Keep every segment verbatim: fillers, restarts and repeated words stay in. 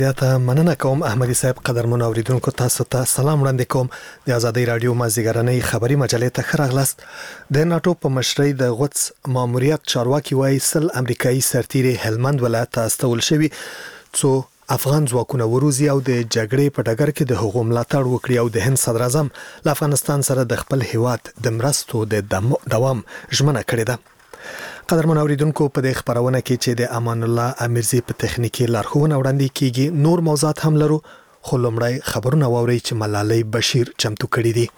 یا ته مننه کوم احمدي صاحب. قدرمن اوریدونکو تاسو ته سلام وړاندې کوم. د ازادي رادیو مازیګرنۍ خبری مجلې ته ښه راغلاست. د ناتو په مشرۍ د غوڅ ماموریت چارواکي وایي سل امریکایي سرتیري هلمند ولایت ته استول شوي څو افغان ځواکونه وروزي او د جګړې په ډګر کې د حقوق ملاتړ وکړي او د هند صدر اعظم له افغانستان سره د خپل هیواد د مرستو د دوام ژمنه کړې ده. قدرمن اوریدونکو په دې خبرونه کې چې د امان الله امیرزي په تخنیکی لارښوونه وړاندې کیږي نور موضوعات هم لرو، خو لومړی خبرونه واوري چې ملالۍ بشیر چمتو کړي دي.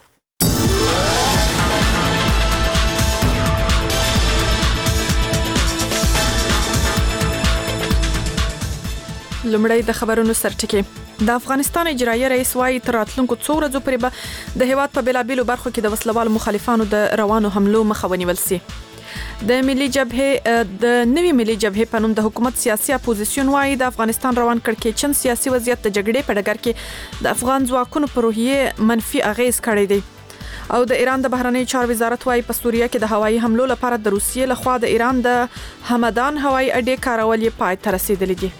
لومړی د خبرونو سرټکی. د افغانستان اجرایي رئیس وايي تر راتلونکو څو ورځې پورې به د هیواد په بیلابیلو برخو کې د وسلوال مخالفانو د روانو حملو مخه ونیول شي. د ملي جبهه د نوي ملي جبهه په نوم د حکومت سیاسي اپوزیشن وايي د افغانستان روان کړکېچن سیاسي وضعیت د جګړې په ډګر کې د افغان ځواکونو پر روحیه منفي اغیز کړی دی. او د ایران د بهرنی چارو وزارت وايي په سوریه کې د هوایي حملو لپاره د روسیې لخوا د ایران د همدان هوایي اډې کارول یې پای ته رسیدلی دي.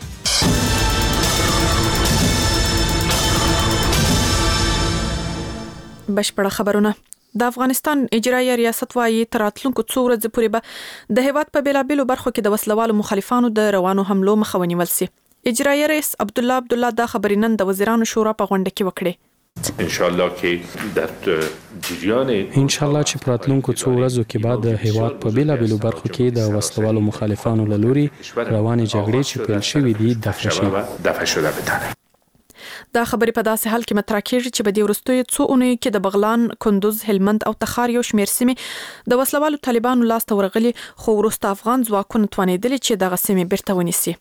بشپړه خبرونه. د افغانستان اجرایي ریاست وايي تر راتلونکو څو ورځې پورې به د هیواد په بیلابیلو برخو کې د وسلوالو مخالفانو د روانو حملو مخه ونیول شي. اجرایي رئیس عبدالله عبدالله دا خبرې نن د وزیرانو شورا په غونډه کې وکړې. ان شاء الله کې د جریان ان شاء الله چې په راتلونکو څو ورځو کې بعد د هیواد په بیلابیلو برخو کې د وسلوالو مخالفانو له لوري روانې جګړې چې پیل شوې دي دفع شي. دفع شده بدانه. دا خبرې په داسې حال کې مطرح کېږي چې په دې وروستیو څو اونیو کې د بغلان، کندوز، هلمند او تخار یو شمېر سیمې د وسلوالو طالبانو لاس ته ورغلي، خو وروسته افغان ځواکونه توانېدلي چې دغه سیمې بیرته ونیسي.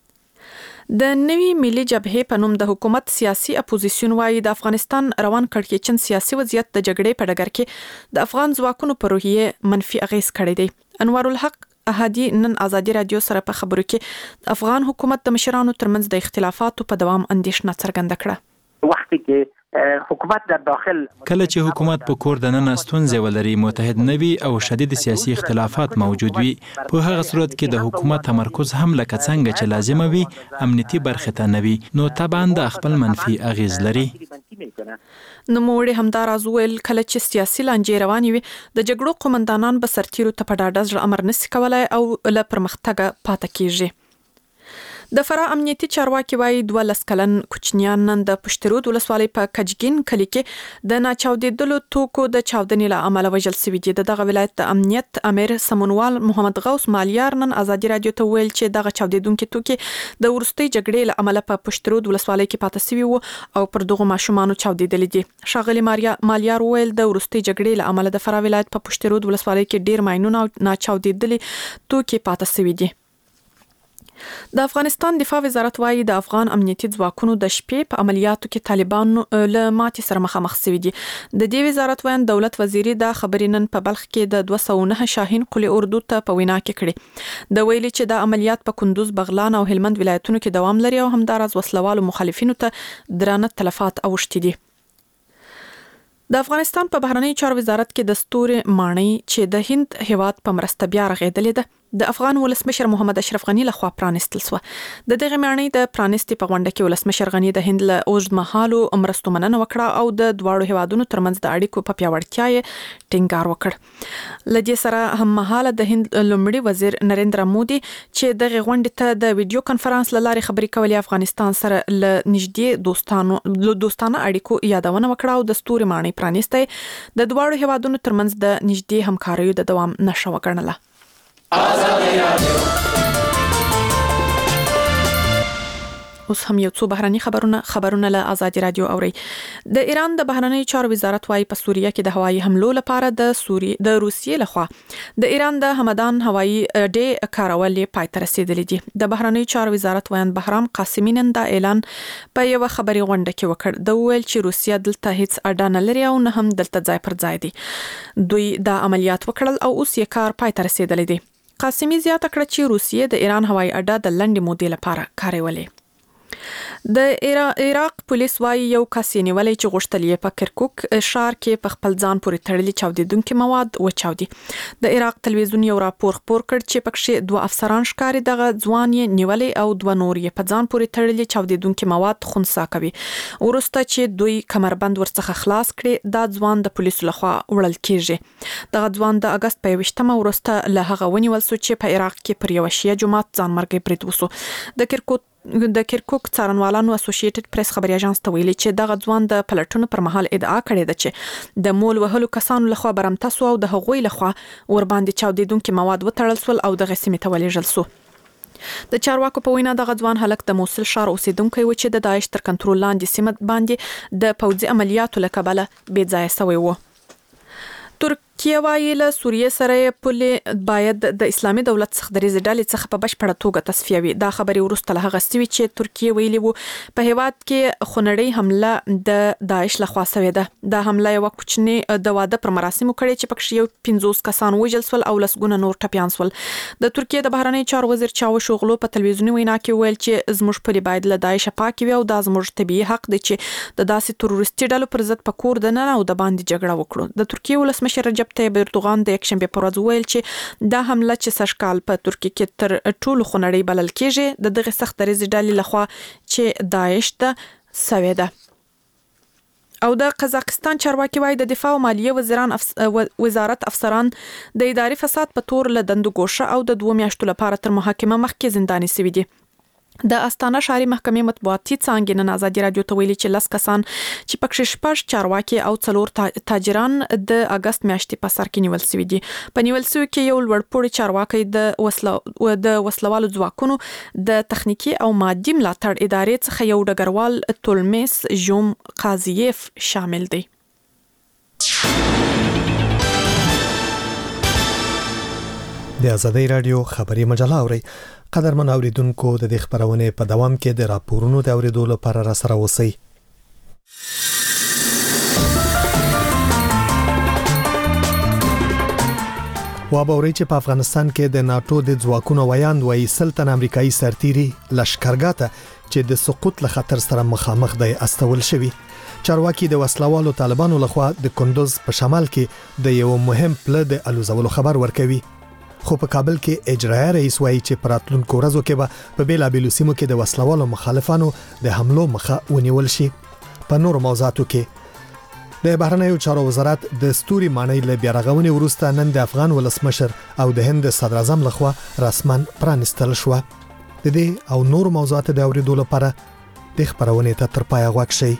د نوي ملي جبهه په نوم د حکومت سیاسي اپوزیشن وايي د افغانستان روان کړکېچن سیاسي وضعیت د جګړې په ډګر کې د افغان ځواکونو پر روحیه منفي اغیز کړی دی. انوار الحق احادي نن ازادي رادیو سره په خبرو کې افغان حکومت د مشرانو ترمنځ د اختلافاتو په دوام اندیشنه څرګنده کړه. وخت کې حکومت در داخل کله چې حکومت په کور دننه ستونزې ولري، متحد نوي او شدید سیاسي اختلافات موجود وي، په هغه صورت کې د حکومت تمرکز هم لکه څنګه چې لازمه وي امنیتي برخه ته نوي، نو طبعا د خپل منفي اغیز لري. نو موړي همدار از ویل کله چې سیاسي لانجې روانې وي د جګړو قومندانان به سرتیرو ته په ډاډه زړه امر نشي کولای او له پرمختګ پاتې کیږي. د فراه امنیتي چارواکي وايي دوه لس کلن کوچنیان نن د پشترود ولسوالۍ په کجګین کلي کې د ناچاودېدلو توکو د چاودنې له امله وژل شوي دي. د دغه ولایت د امنیت امیر سمونوال محمد غوث مالیار نن ازادي رادیو ته ویل چې دغه چاودېدونکي توکي د وروستۍ جګړې له امله په پشترود ولسوالۍ کې پاتې شوي وو او پر دغو ماشومانو چاودېدلي دي. ښاغلي مالیار ویل د وروستۍ جګړې له امله د فراه ولایت په پشترود ولسوالۍ کې ډیر ماینونه او ناچاودېدلي توکي پاتې شوي دي. د افغانستان دفاع وزارت وايي د افغان امنیتي ځواکونو د شپې په عملیاتو کې طالبان له ماتې سره مخامخ شوي دي. د دې وزارت وایي دولت وزیري دا خبرې نن په بلخ کې د دوه سوه نه شاهین قلي اردو ته په وینا کې کړې. د ویلي چې د عملیات په کندوز، بغلان او هلمند ولایتونو کې دوام لري او همداراز وسلوالو مخالفینو ته درانه تلفات اوښتي دي. د افغانستان په بهرنی چارو وزارت کې د ستوري ماڼۍ چې د هند هیواد په مرسته بیا رغېدلې ده د افغان ولسمشر محمد اشرف غنی لخوا پرانستل شو. د دغه ماڼۍ د پرانستې په غونډه کې ولسمشر غنی د هند له اوږدمهالو مرستو مننه وکړه او د دواړو هیوادونو ترمنځ د اړیکو په پیاوړتیا یې ټینګار وکړ. لدې سره هم مهاله د هند لومړي وزیر نریندرا مودي چې دغه غونډې ته د ویډیو کانفرنس له لارې خبرې کولې افغانستان سره له نږدې دوستانو دوستانه اړیکو یادونه وکړه او د ستوري ماڼۍ پرانستې د دواړو هیوادونو ترمنځ د نږدې همکاریو د دوام نښه وګڼله. آزادی رادیو. اوس هم یو څو بهرني خبرونه خبرونه له آزادي رادیو اوري. د ایران د بهرنی چارو وزارت وايي په سوریه کې د هوایي حملو لپاره د سوری د روسیې لخوا د ایران د همدان هوایي اډې کارول پای ته رسیدلې دي. د بهرنی چارو وزارت وایي بهرام قاسمي نن دا اعلان په یو خبري غونډه کې وکړ. د ویل چې روسیه دلته هیڅ اډه نه لري او نه هم دلته ځای پر ځای دي. دوی دا عملیات وکړل او اوس یې کار پای ته رسیدلی دی. قاسمي زیاته کړه چې روسیه د ایران هوایي اډه د لنډې مودې لپاره کارولې. د عراق پولیس وايي یو کس نیولې چې غوښتل یې په کرکوک ښار کې په خپل ځان پورې تړلي چاودیدونکي مواد وچاودي. د عراق تلویزیون یو راپور خپور کړ چې پکې دوه افسران ښکاري دغه ځوان یې نیولې او دوه نور یې په ځان پورې تړلي چاودیدونکي مواد خنثی کوي. ورسته چې دوی کمربند ورڅخه خلاص کړي دا ځوان د پولیسو لخوا وړل کیږي. دغه ځوان د اگست په یوویشتمه ورسته له هغه ونیول شو چې په عراق کې پر یو شیعه جماعت ځان مرګي برید وسو. د کرکوک د کرکوک څارنوالانو اسوسییټډ پریس خبري اژانس ته ویلي چې دغه ځوان د پلټونو پر مهال ادعا کړې ده چې د مول وهلو کسانو لخوا برمته سو او د هغوی لخوا ور باندې چاودیدونکي مواد وتړل سول او د غسیمې ته ولېږل سو. د چارواکو په وینا دغه ځوان هلک د موصل ښار اوسیدونکی و چې د داعش تر کنټرول لاندې سیمه باندې د پوځي عملیاتو له کبله بې ځایه شوی و. ترکیه وايي له سوریه سره پولې باید د اسلامي دولت څخه د ډلې څخه په بشپړه توګه تصفیه وي. دا خبري ورسته له هغه سوي چې ترکیه ویلي وو په هیواد کې خونړۍ حمله د داعش لخوا شوې ده. دا حمله یو کوچنی د واده پر مراسمو کړي چې پکې یو پنځوس کسان وژل شول او لسګونه نور ټپيان شول. د ترکیه د بهرنی چارو وزیر چاوش اوغلو په تلویزیوني وینا کې ویل چې زموږ پولې باید له داعش پاک وي او دا زموږ طبيعي حق دی چې د داسې تروریستي ډلو پر ضد په کور د نه او د باندې جګړه وکړو. د ترکیه ولسمشر رجب طيب اردوغان د یکشنبه پر ورځ ویل چې دا حمله چې سشکال په ترکیه کې تر ټولو خونړۍ بلل کېږي د دغه سخت دریځ ډلې لخوا چې داعش ته سوي ده. او د قزاقستان چارواکي وايي د دفاع او مالیه وزیران افس... وزارت افسران د اداري فساد په تور له دندو ګوښه او د دوه میاشتو لپاره تر محاکمه مخکې زنداني سوي دي. د استانه شهري محکمې مطبوعاتي څانګې نن ازادي رادیو ته ویلي چې لس کسان چې پکې شپږ چارواکي او څلور تاجران د اگست میاشتې په سر کې نیول شوي دي. په نیول شوي کې یو لوړپوړی چارواکي د وسلو د وسلوالو ځواکونو د تخنیکی او مادي ملاتړ ادارې څخه یو ډګروال تولمیس جوم قاضیف شامل دی. د ازادي رادیو خبري مجله اوري قدرمن اوریدونکو د دې خبرونه په دوام کې د راپورونو د اوریدو لپاره را سره اوسئ. وابوري چې په افغانستان کې د ناتو د ځواکونو ویاند وایي سلطن امریکایي سرتیري لشکرګاته چې د سقوط له خطر سره مخامخ دی استول شوی. چارواکي د وسلوالو طالبانو لخوا د کندوز په شمال کې د یو مهم پله د الوزولو خبر ورکوي. خو په کابل کې اجرایي رئیس وایي چې پراتلونکو ورځو کې به په بیلابیلو سیمو کې د وسلوالو مخالفانو د حملو مخه ونیول شي. په نورو موضوعاتو کې د بهرنیو چارو وزارت د ستوري مانی له بیارغونې وروسته نن د افغان ولسمشر او د هند صدر اعظم لخوا رسما پرانستل شو. د دې او نورو موضوعاتو د اوریدو لپاره د خبرونه ته تر پای غوښ شي.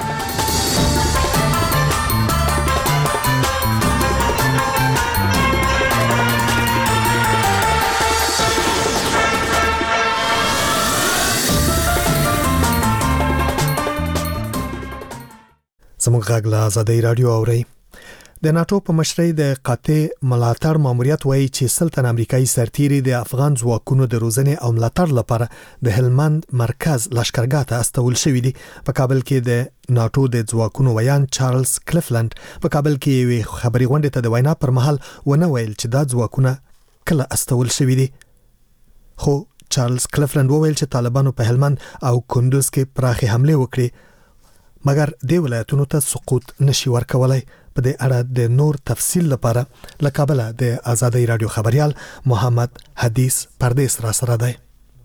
زموږ غږ له ازادي رادیو اوري. د ناتو په مشرۍ د قاطع ملاتړ ماموریت وایي چې سلطن امریکایي سرتیري د افغان ځواکونو د روزنې او ملاتړ لپاره د هلمند مرکز لشکرګاته استول شوی دی. په کابل کې د ناتو د ځواکونو ویان چارلز کلیفلند په کابل کې وی خبري غونډه ته د وینا پر مهال ونه ویل چې دا ځواکونه کله استول شوی دي. خو چارلز کلیفلند وویل چې طالبانو په هلمند او کندوز کې پراخي حمله وکړي مګر د ولایتونو ته سقوط نشي ورکولای. په دې اړه د نور تفصیل لپاره له کابل د ازادي رادیو خبريال محمد حدیث پردیس را سره دی.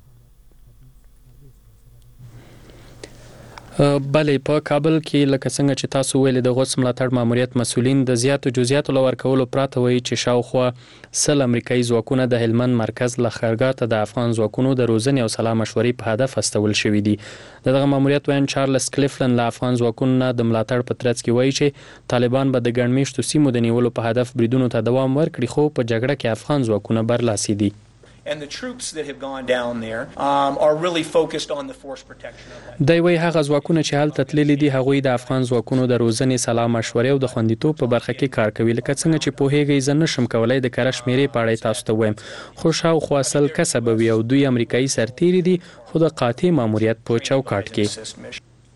بلې په کابل کې لکه څنګه چې تاسو ویلي د غوڅ ملاتړ ماموریت مسولین د زیاتو جزئیاتو لور کولو پراته وایي چې شاوخوا سل امریکایي ځواکونه د هلمند مرکز لښکرګاته د افغان ځواکونو د روزنې او سلا مشورې په هدف استول شوي دي. دغه ماموریت وین چارلز کلیفلند له افغان ځواکونو د ملاتړ په ترڅ کې وایي چې طالبان به د ګڼمېشتو سیمو د نیولو په هدف بریدونو ته دوام ورکړي خو په جګړه کې افغان ځواکونه برلاسي دي. And the troops that have gone down there um, are really focused on the force protection of that. دوی وایي هغه ځواکونه چې هلته تللي دي هغوی د افغان ځواکونو د روزنې سلا مشورې او د خوندیتوب په برخه کې کار کوي. لکه څنګه چې پوهیږئ زه نشم کولای د کره شمیرې په اړه تاسو ته وایم خو شاوخوا سل کسه به وي او دوی امریکایي سرتیري دي خو د قاطع ماموریت په چوکاټ کې.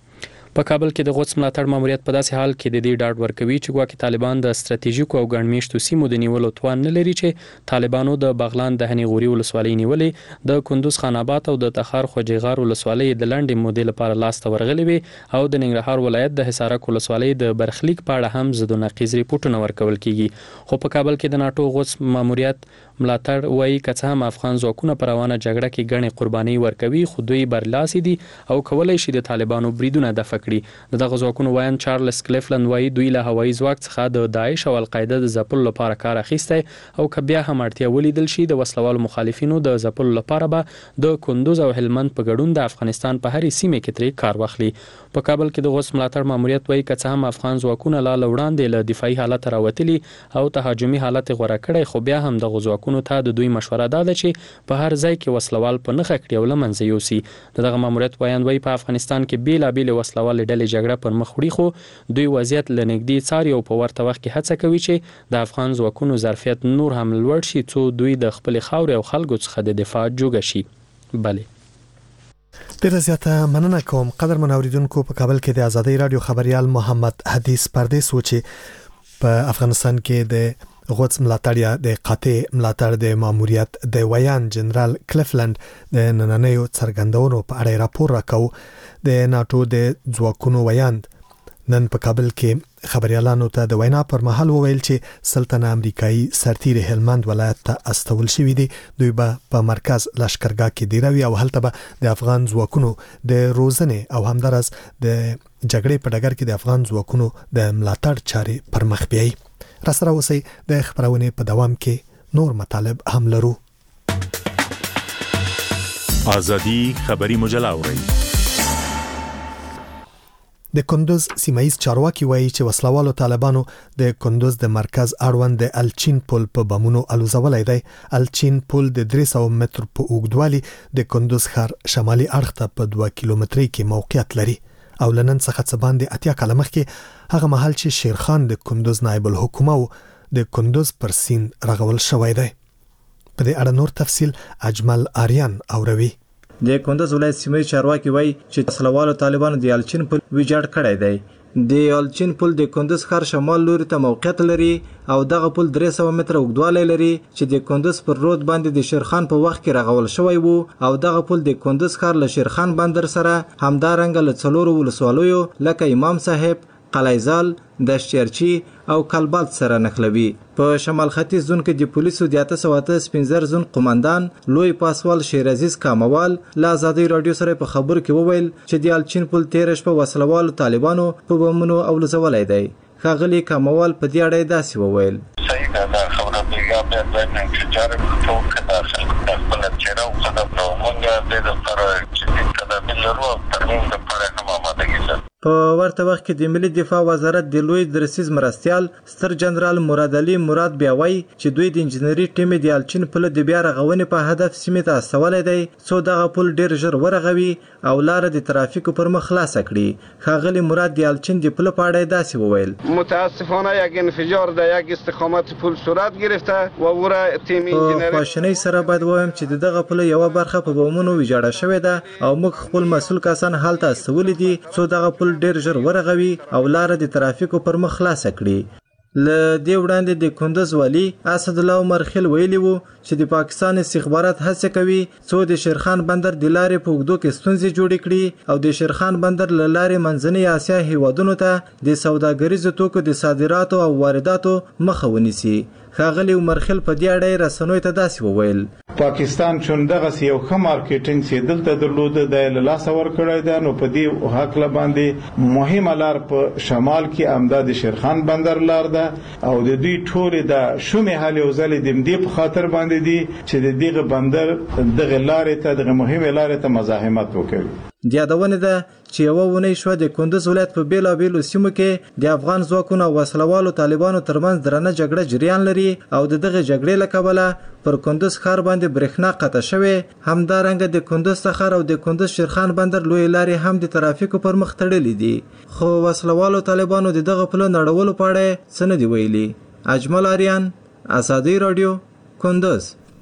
په کابل کې د غوڅ ملاتړ ماموریت په داسې حال کې د دې ډاډ ورکوي چې ګواکې طالبان د ستراتیژیکو او ګڼمیشتو سیمو د نیولو توان نه لري چې طالبانو د بغلان د هني غوري ولسوالۍ نیولې د کندوز خان آباد او د تخار خوجیغار ولسوالۍ د لنډې مودې لپاره لاس ته ورغلې وي او د ننګرهار ولایت د حصارک ولسوالۍ د برخلیک په اړه هم زد و نقیض ریپورتونه ورکول کیږي خو په کابل کې د ناتو غوڅ ماموریت ملاتړ وایي که څه هم افغان ځواکونه پر روانه جګړه کې ګڼې قرباني ورکوي خو دوی برلاسي دي او کولای شي د طالبانو بریدونه دفع کړي د دغه ځواکونو وایي چارلز کلیفلند وایي دوی له هوایي ځواک څخه د داعش او القاعده د ځپلو لپاره کار اخیستی او که بیا هم اړتیا ولیدل شي د وسلوالو مخالفینو د ځپلو لپاره به د کندوز او هلمند په ګډون د افغانستان په هرې سیمه کې ترې کار واخلي په کابل کې د غوث ملاتړ ماموریت وایي که څه هم افغان ځواکونه لا وړاندې له دفاعي حالت راوتلي او تهاجمي حالت غوړه کړي خو بیا هم د ځواکونو ته د دوی مشوره ده چې په هر ځای کې وسلوال په نخښه کړي او لمنځه یوسي دغه ماموریت وایي وایي په افغانستان کې بیلابېل وسلوال ډلې جګړه پر مخ وړي خو دوی وضعیت لنګدي څاري او په ورته وخت کې هڅه کوي چې د افغان ځواکونو ظرفیت نور هم لوړ شي څو دوی د خپل خاورې او خلکو څخه د دفاع جوګه شي. بله ډیره زیاته مننه کوم قدرمن اوریدونکو. په کابل کې د ازادي رادیو خبريال محمد حدیث پردیس و چې په افغانستان کې د غوڅ ملاتړ یا د قاطع ملاتړ د ماموریت د ویان جنرال کلیفلند د نننیو څرګندونو په اړه راپور راکاو. د ناتو د ځواکونو ویاند نن په کابل کې خبريالانو ته د وینا پر مهال وویل چې سلطنه امریکایي سرتیر هلمند ولایت ته استول شوې دي. دوی به په مرکز لشکرګاه کې دیروي او هلته به د افغان ځواکونو د روزنې او همدارس د جګړې په ډګر کې د افغان ځواکونو د ملاتړ چارې پر مخ بیاي. را سره اوسئ د خبرونه په دوام کې نور مطالب هم لرو. ازادي خبري مجله اوري. د کندوز سیمایي چارواکي وایي چې وسلوالو طالبانو د کندوز د مرکز اړوند د الچین پل په بمونو الوزولای دی. الچین پل د درې سوه متر په اوږدوالي د کندوز ښار شمالي اړخ ته په دوه کیلومترۍ کې موقعیت لري او لنن څخه څه باندې اتیا کاله مخکې هغه مهال چې شیرخان د کندوز نائب الحکومه د کندوز پر سیند رغول شوی دی. په دې اړه نور تفصیل اجمل آریان اوروي. د کندوز ولایت سیمه چارواکي وایي چې وسلوالو طالبانو د الچین پل ویجاړ کړی دی. د الچین پل د کندوز ښار شمال لوري ته موقعیت لري او دغه پل درې سوه متره اوږدوالی لري چې د کندوز پر رود باندې د شیرخان په وخت کې رغول شوی وو او دغه پل د کندوز ښار له شیرخان بندر سره همدارنګه له څلورو ولسوالیو لکه امام صاحب، قلعه‌زال، دشتیرچی او کلبات سره نښلوي. په شمال ختیځ زون کې د پولیسو د اته سوه اته سپنځر زون قومندان لوی پاسوال شیر عزیز کاموال له ازادي رادیو سره په خبرو کې وویل چې د الچین پل تیر شپه وسلوالو طالبانو په بمونو اولوزولای دی. ښاغلي کاموال په دې اړه داسې وویل. صحیح ده خبره پیغام د انفجار په توګه د خپل چیرې او خدای په مونږ د لپاره چې تدابیر لرو ترمیم لپاره هم آمادګي لرو. په ورته وخت کې د ملي دفاع وزارت د لوی درسیز مرستیال ستر جنرال مراد علي مراد بیا وایي چې دوی د انجنیري ټیم د الچین پل د بیا رغونې په هدف سیمې ته استولی دی څو دغه پل ډیر ژر ورغوي او لار د ترافیکو پر مخ خلاصه کړي. ښاغلي مراد د الچین د پل په اړه داسې وویل. متاسفانه یک انفجار در یک استقامت پل صورت گرفته و ورا تیم انجنیری په خواشنۍ سره باید وایم چې د دغه پل یوه برخه په بمونو ویجاړه شوې ده او موږ خپل مسؤل کسان هلته استولي دي څو دغه پل ډیر ژر ورغوي او لار د ترافیکو پر مخ خلاصه کړي. له دې وړاندې د کندوز والي اسد الله عمر خیل ویلي وو چې د پاکستان استخبارات هڅه کوي څو د شیرخان بندر د لارې په اوږدو کې ستونزې جوړې کړي او د شیرخان بندر له لارې منځنۍ اسیا هیوادونو ته د سوداګریزو توکو د صادراتو او وارداتو مخه ونیسي. ښاغلي عمر خیل په دې اړه رسنیو ته داسې وویل. پاکستان چون دغه یو ښه مارکیټینګ چې دلته درلوده د له لاسه ورکړی دی نو په دې حق له باندې مهمه لار په شمال کې امداد شیرخان بندر لار ده او د دوی ټولې د شومې حال یو ځل د دې په خاطر باندې دي چې د دغه بندر دغه لارې ته دغه مهمه لارې ته مزاحمت وکړي. د یادونه ده چې یوه ونې شوه د کندوز ولایت په بیلابیلو سیمو کې د افغان ځواکونو او وسلوالو طالبانو ترمنځ درنه جګړه جریان لري او د دغه جګړې له کبله پر کندوز ښار باندې برېښنا قطع شوې. همدارنګه د کندوز څخه او د کندوز شیرخان بندر لوی لارې هم د ترافیکو پر مخ تړلې دي خو وسلوالو طالبانو د دغه پله نړولو په اړه څه نه دي ویلي. اجمل آریان، ازادي رادیو، کندوز.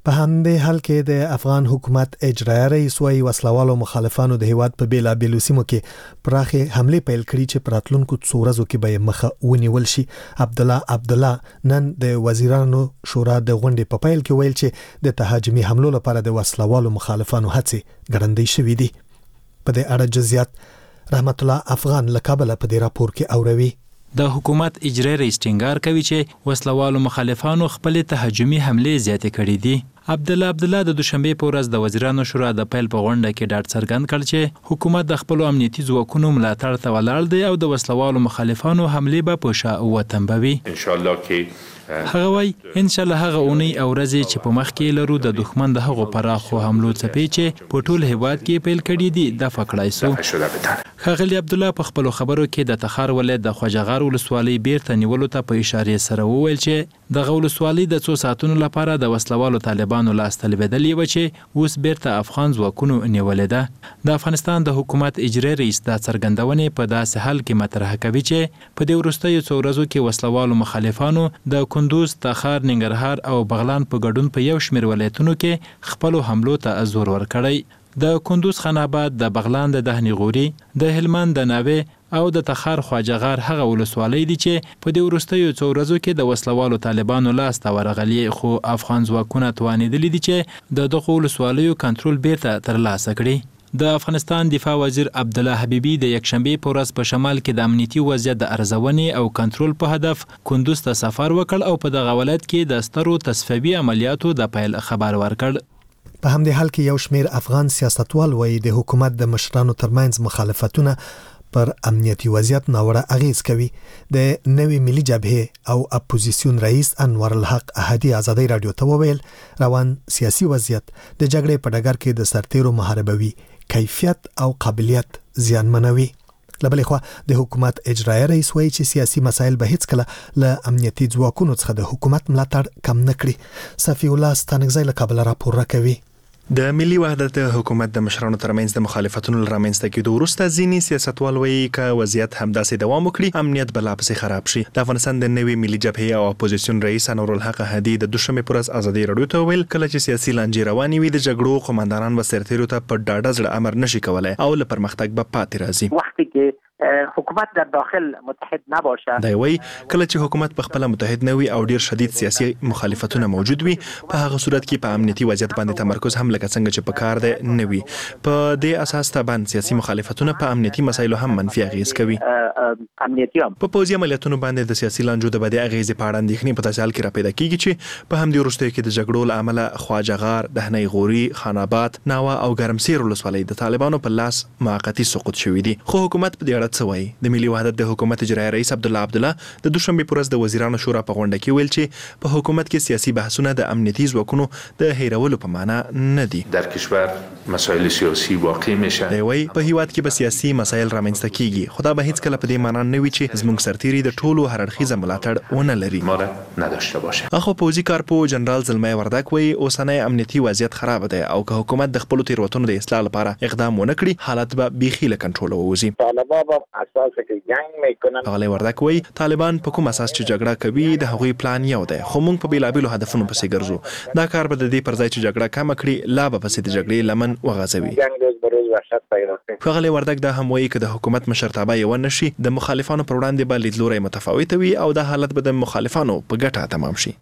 په همدې حال کې د افغان حکومت اجرایي رئیس وايي وسلوالو مخالفانو د هیواد په بیلابېلو سیمو کې پراخه حمله پیل کړي چې پراتلونکو څو ورځو کې به مخه ونیول شي. عبد الله عبد الله نن د وزیرانو شورا د غونډې په پیل کې ویل چې د تهاجمي حملو لپاره د وسلوالو مخالفانو هڅې ګړندۍ شوې دي. په دې اړه جزئیات رحمت الله افغان له کابل په دې راپور کې اوروي. د حکومت اجرایي رئیس ټینګار کوي چې وسلوالو مخالفانو خپل تهاجمي حمله زیاتې کړې دي. عبد الله عبد الله د دوشنبه په ورځ د وزیرانو شورا د پیل په غونډه کې ډاډ څرګند کړ چې حکومت د خپل امنیتي ځواکونو ملاتړ ته ولاړ دی او د وسلوالو مخالفانو حمله به په شا او تنبوي. ان شاء الله کې هغه وای ان شاء الله هغه اونۍ او ورځې چې په مخ کې لرو د دښمن د هغو پراخو حملو څپې چې په ټول هیواد کې پیل کړي دي د فکړای سو. ښاغلی عبد الله په خپل خبرو کې د تخار ولایت د خواجهغار ولسوالۍ بیرته نیولو ته په اشاره سره وویل چې د ولسوالۍ د څو ساعتونو لپاره د وسلوالو طالبانو لاس تلبدلې و چې اوس بیرته افغان ځواکونو نیولې ده. د افغانستان د حکومت اجرایي رئیس د څرګندونې په داسې حال کې مطرح کوي چې په دې وروستیو څو ورځو کې وسلوالو مخالفانو د کندوز، تخار، ننګرهار او بغلان په ګډون په یو شمېر ولایتونو کې خپلو حملو ته زور ورکړی. د کندوز خان آباد، د بغلان د دهنی غوري، د هلمند د ناوې او د تخار خواجهغار هغه ولسوالۍ دي چې په دې وروستیو څو ورځو کې د وسلوالو طالبانو لاس ته ورغلي، خو افغان ځواکونه توانېدلي دي چې د دغو ولسوالیو کنټرول بیرته ترلاسه کړي. د افغانستان دفاع وزیر عبد الله حبیبي د یکشنبه په ورځ په شمال کې د امنیتي وضعیت د ارزونې او کنټرول په هدف کندوز ته سفر وکړ او په دغه ولایت کې د سترو تصفیوي عملیاتو د پیل خبر ورکړ. په همدې حال کې یو شمېر افغان سیاستوال وایي د حکومت د مشرانو ترمنځ مخالفتونه پر امنیتي وضعیت ناوړه اغیز کوي. د نوې ملي جبهه او اپوزیسیون رئیس انور الحق احدی ازادي رادیو ته وویل روان سیاسي وضعیت د جګړې په ډګر کې د سرتیرو محاربوي کیفیت او قابلیت زیانمنوي. لبلې خوا د حکومت اجرایي رئیس وایي چې سیاسي مسایل به هیڅ کله له امنیتي ځواکونو څخه د حکومت ملاتړ کم نه کړي. صفی الله ستانکزی له کابل راپور راکوي. د ملي وحدت حکومت د مشرانو ترمنځ د مخالفتونو رامنځته کېدو وروسته ځینې سیاستوال وایي چې وضعیت همداسې دوام وکړي امنیت به لا پسې خراب شي. د افغانستان د نوې ملي جبهه او اپوزیسیون رئیس انور الحق احدی د دوشنبه پر ورځ ازادي رادیو ته ویل کله چې سیاسي لانجې روانې وي د جګړو قومندانان و سرتیرو ته په ډاډه زړه امر نشي کولای او له پرمختګ به پاتې راځي. وقتی که حکومت در داخل متحد نباشه دا وایي کله چې حکومت په خپل متحد نه وي او ډیر شدید سیاسي مخالفتونه موجود وي په هغه صورت کې په امنیتي وضعیت باندې تمرکز هم لکه څنګه چې په کار دی نه وي. په دې اساس طبعا سیاسي مخالفتونه په امنیتي مسایلو هم منفي اغیز کوي. امنیتي هم په پوځي عملیاتونو باندې د سیاسي لانجو د بدې اغیز په اړه اندېښنې په تاسو حال کې را پیدا کیږي چې په همدې وروستیو کې د جګړو له امله خواجهغار، دهنی غوري، خان آباد، ناوه او ګرمسیر ولسوالۍ د طالبانو په لاس موقتی سقوط شوې دي. خو حکومت په دې اړه څه وایي؟ د ملي وحدت د حکومت اجرایي رئیس عبد الله عبد الله د دوشنبه پر ورځ د وزیرانو شورا په غونډه کې ویل چې په حکومت کې سیاسي بحثونه د امنیتي ځواکونو د هیرولو په معنا نه دي. در کشور مسائل سیاسی واقع میشه. دی وایي په هیواد کې به سیاسي مسایل رامنځته کیږي خو دا به هیڅ کله په دې معنا نه وي چې زموږ سرتیري د ټولو هر اړخیزه ملاتړ ونه لري. ما نداشته باشه. اخو پوځي کارپو جنرال زلمي وردک وایي اوسنۍ امنیتي وضعیت خراب دی او که حکومت د خپل تیروتنو د اصلاح لپاره اقدام ونه کړي حالت به بیخي له کنټرول ووځي. طالبان په اساس کې جنگ میکنن. غلی وردک وایي طالبان په کوم اساس چې جګړه کوي د هغوی پلان یو دی خو موږ په بیلابیلو هدفونو پسې ګرځو. دا کار به د دې پر ځای چې جګړه کم کړي لا به پسې د جګړې لمن وغځوي. جنگ روز به روز وحشت پیدا کوي. غلی وردک دا هم وایي چې د حکومت مشرتابه یو نشي د مخالفانو پر وړاندې به لیدلوري متفاوت وي او دا حالت به د مخالفانو په ګټه تمام شي.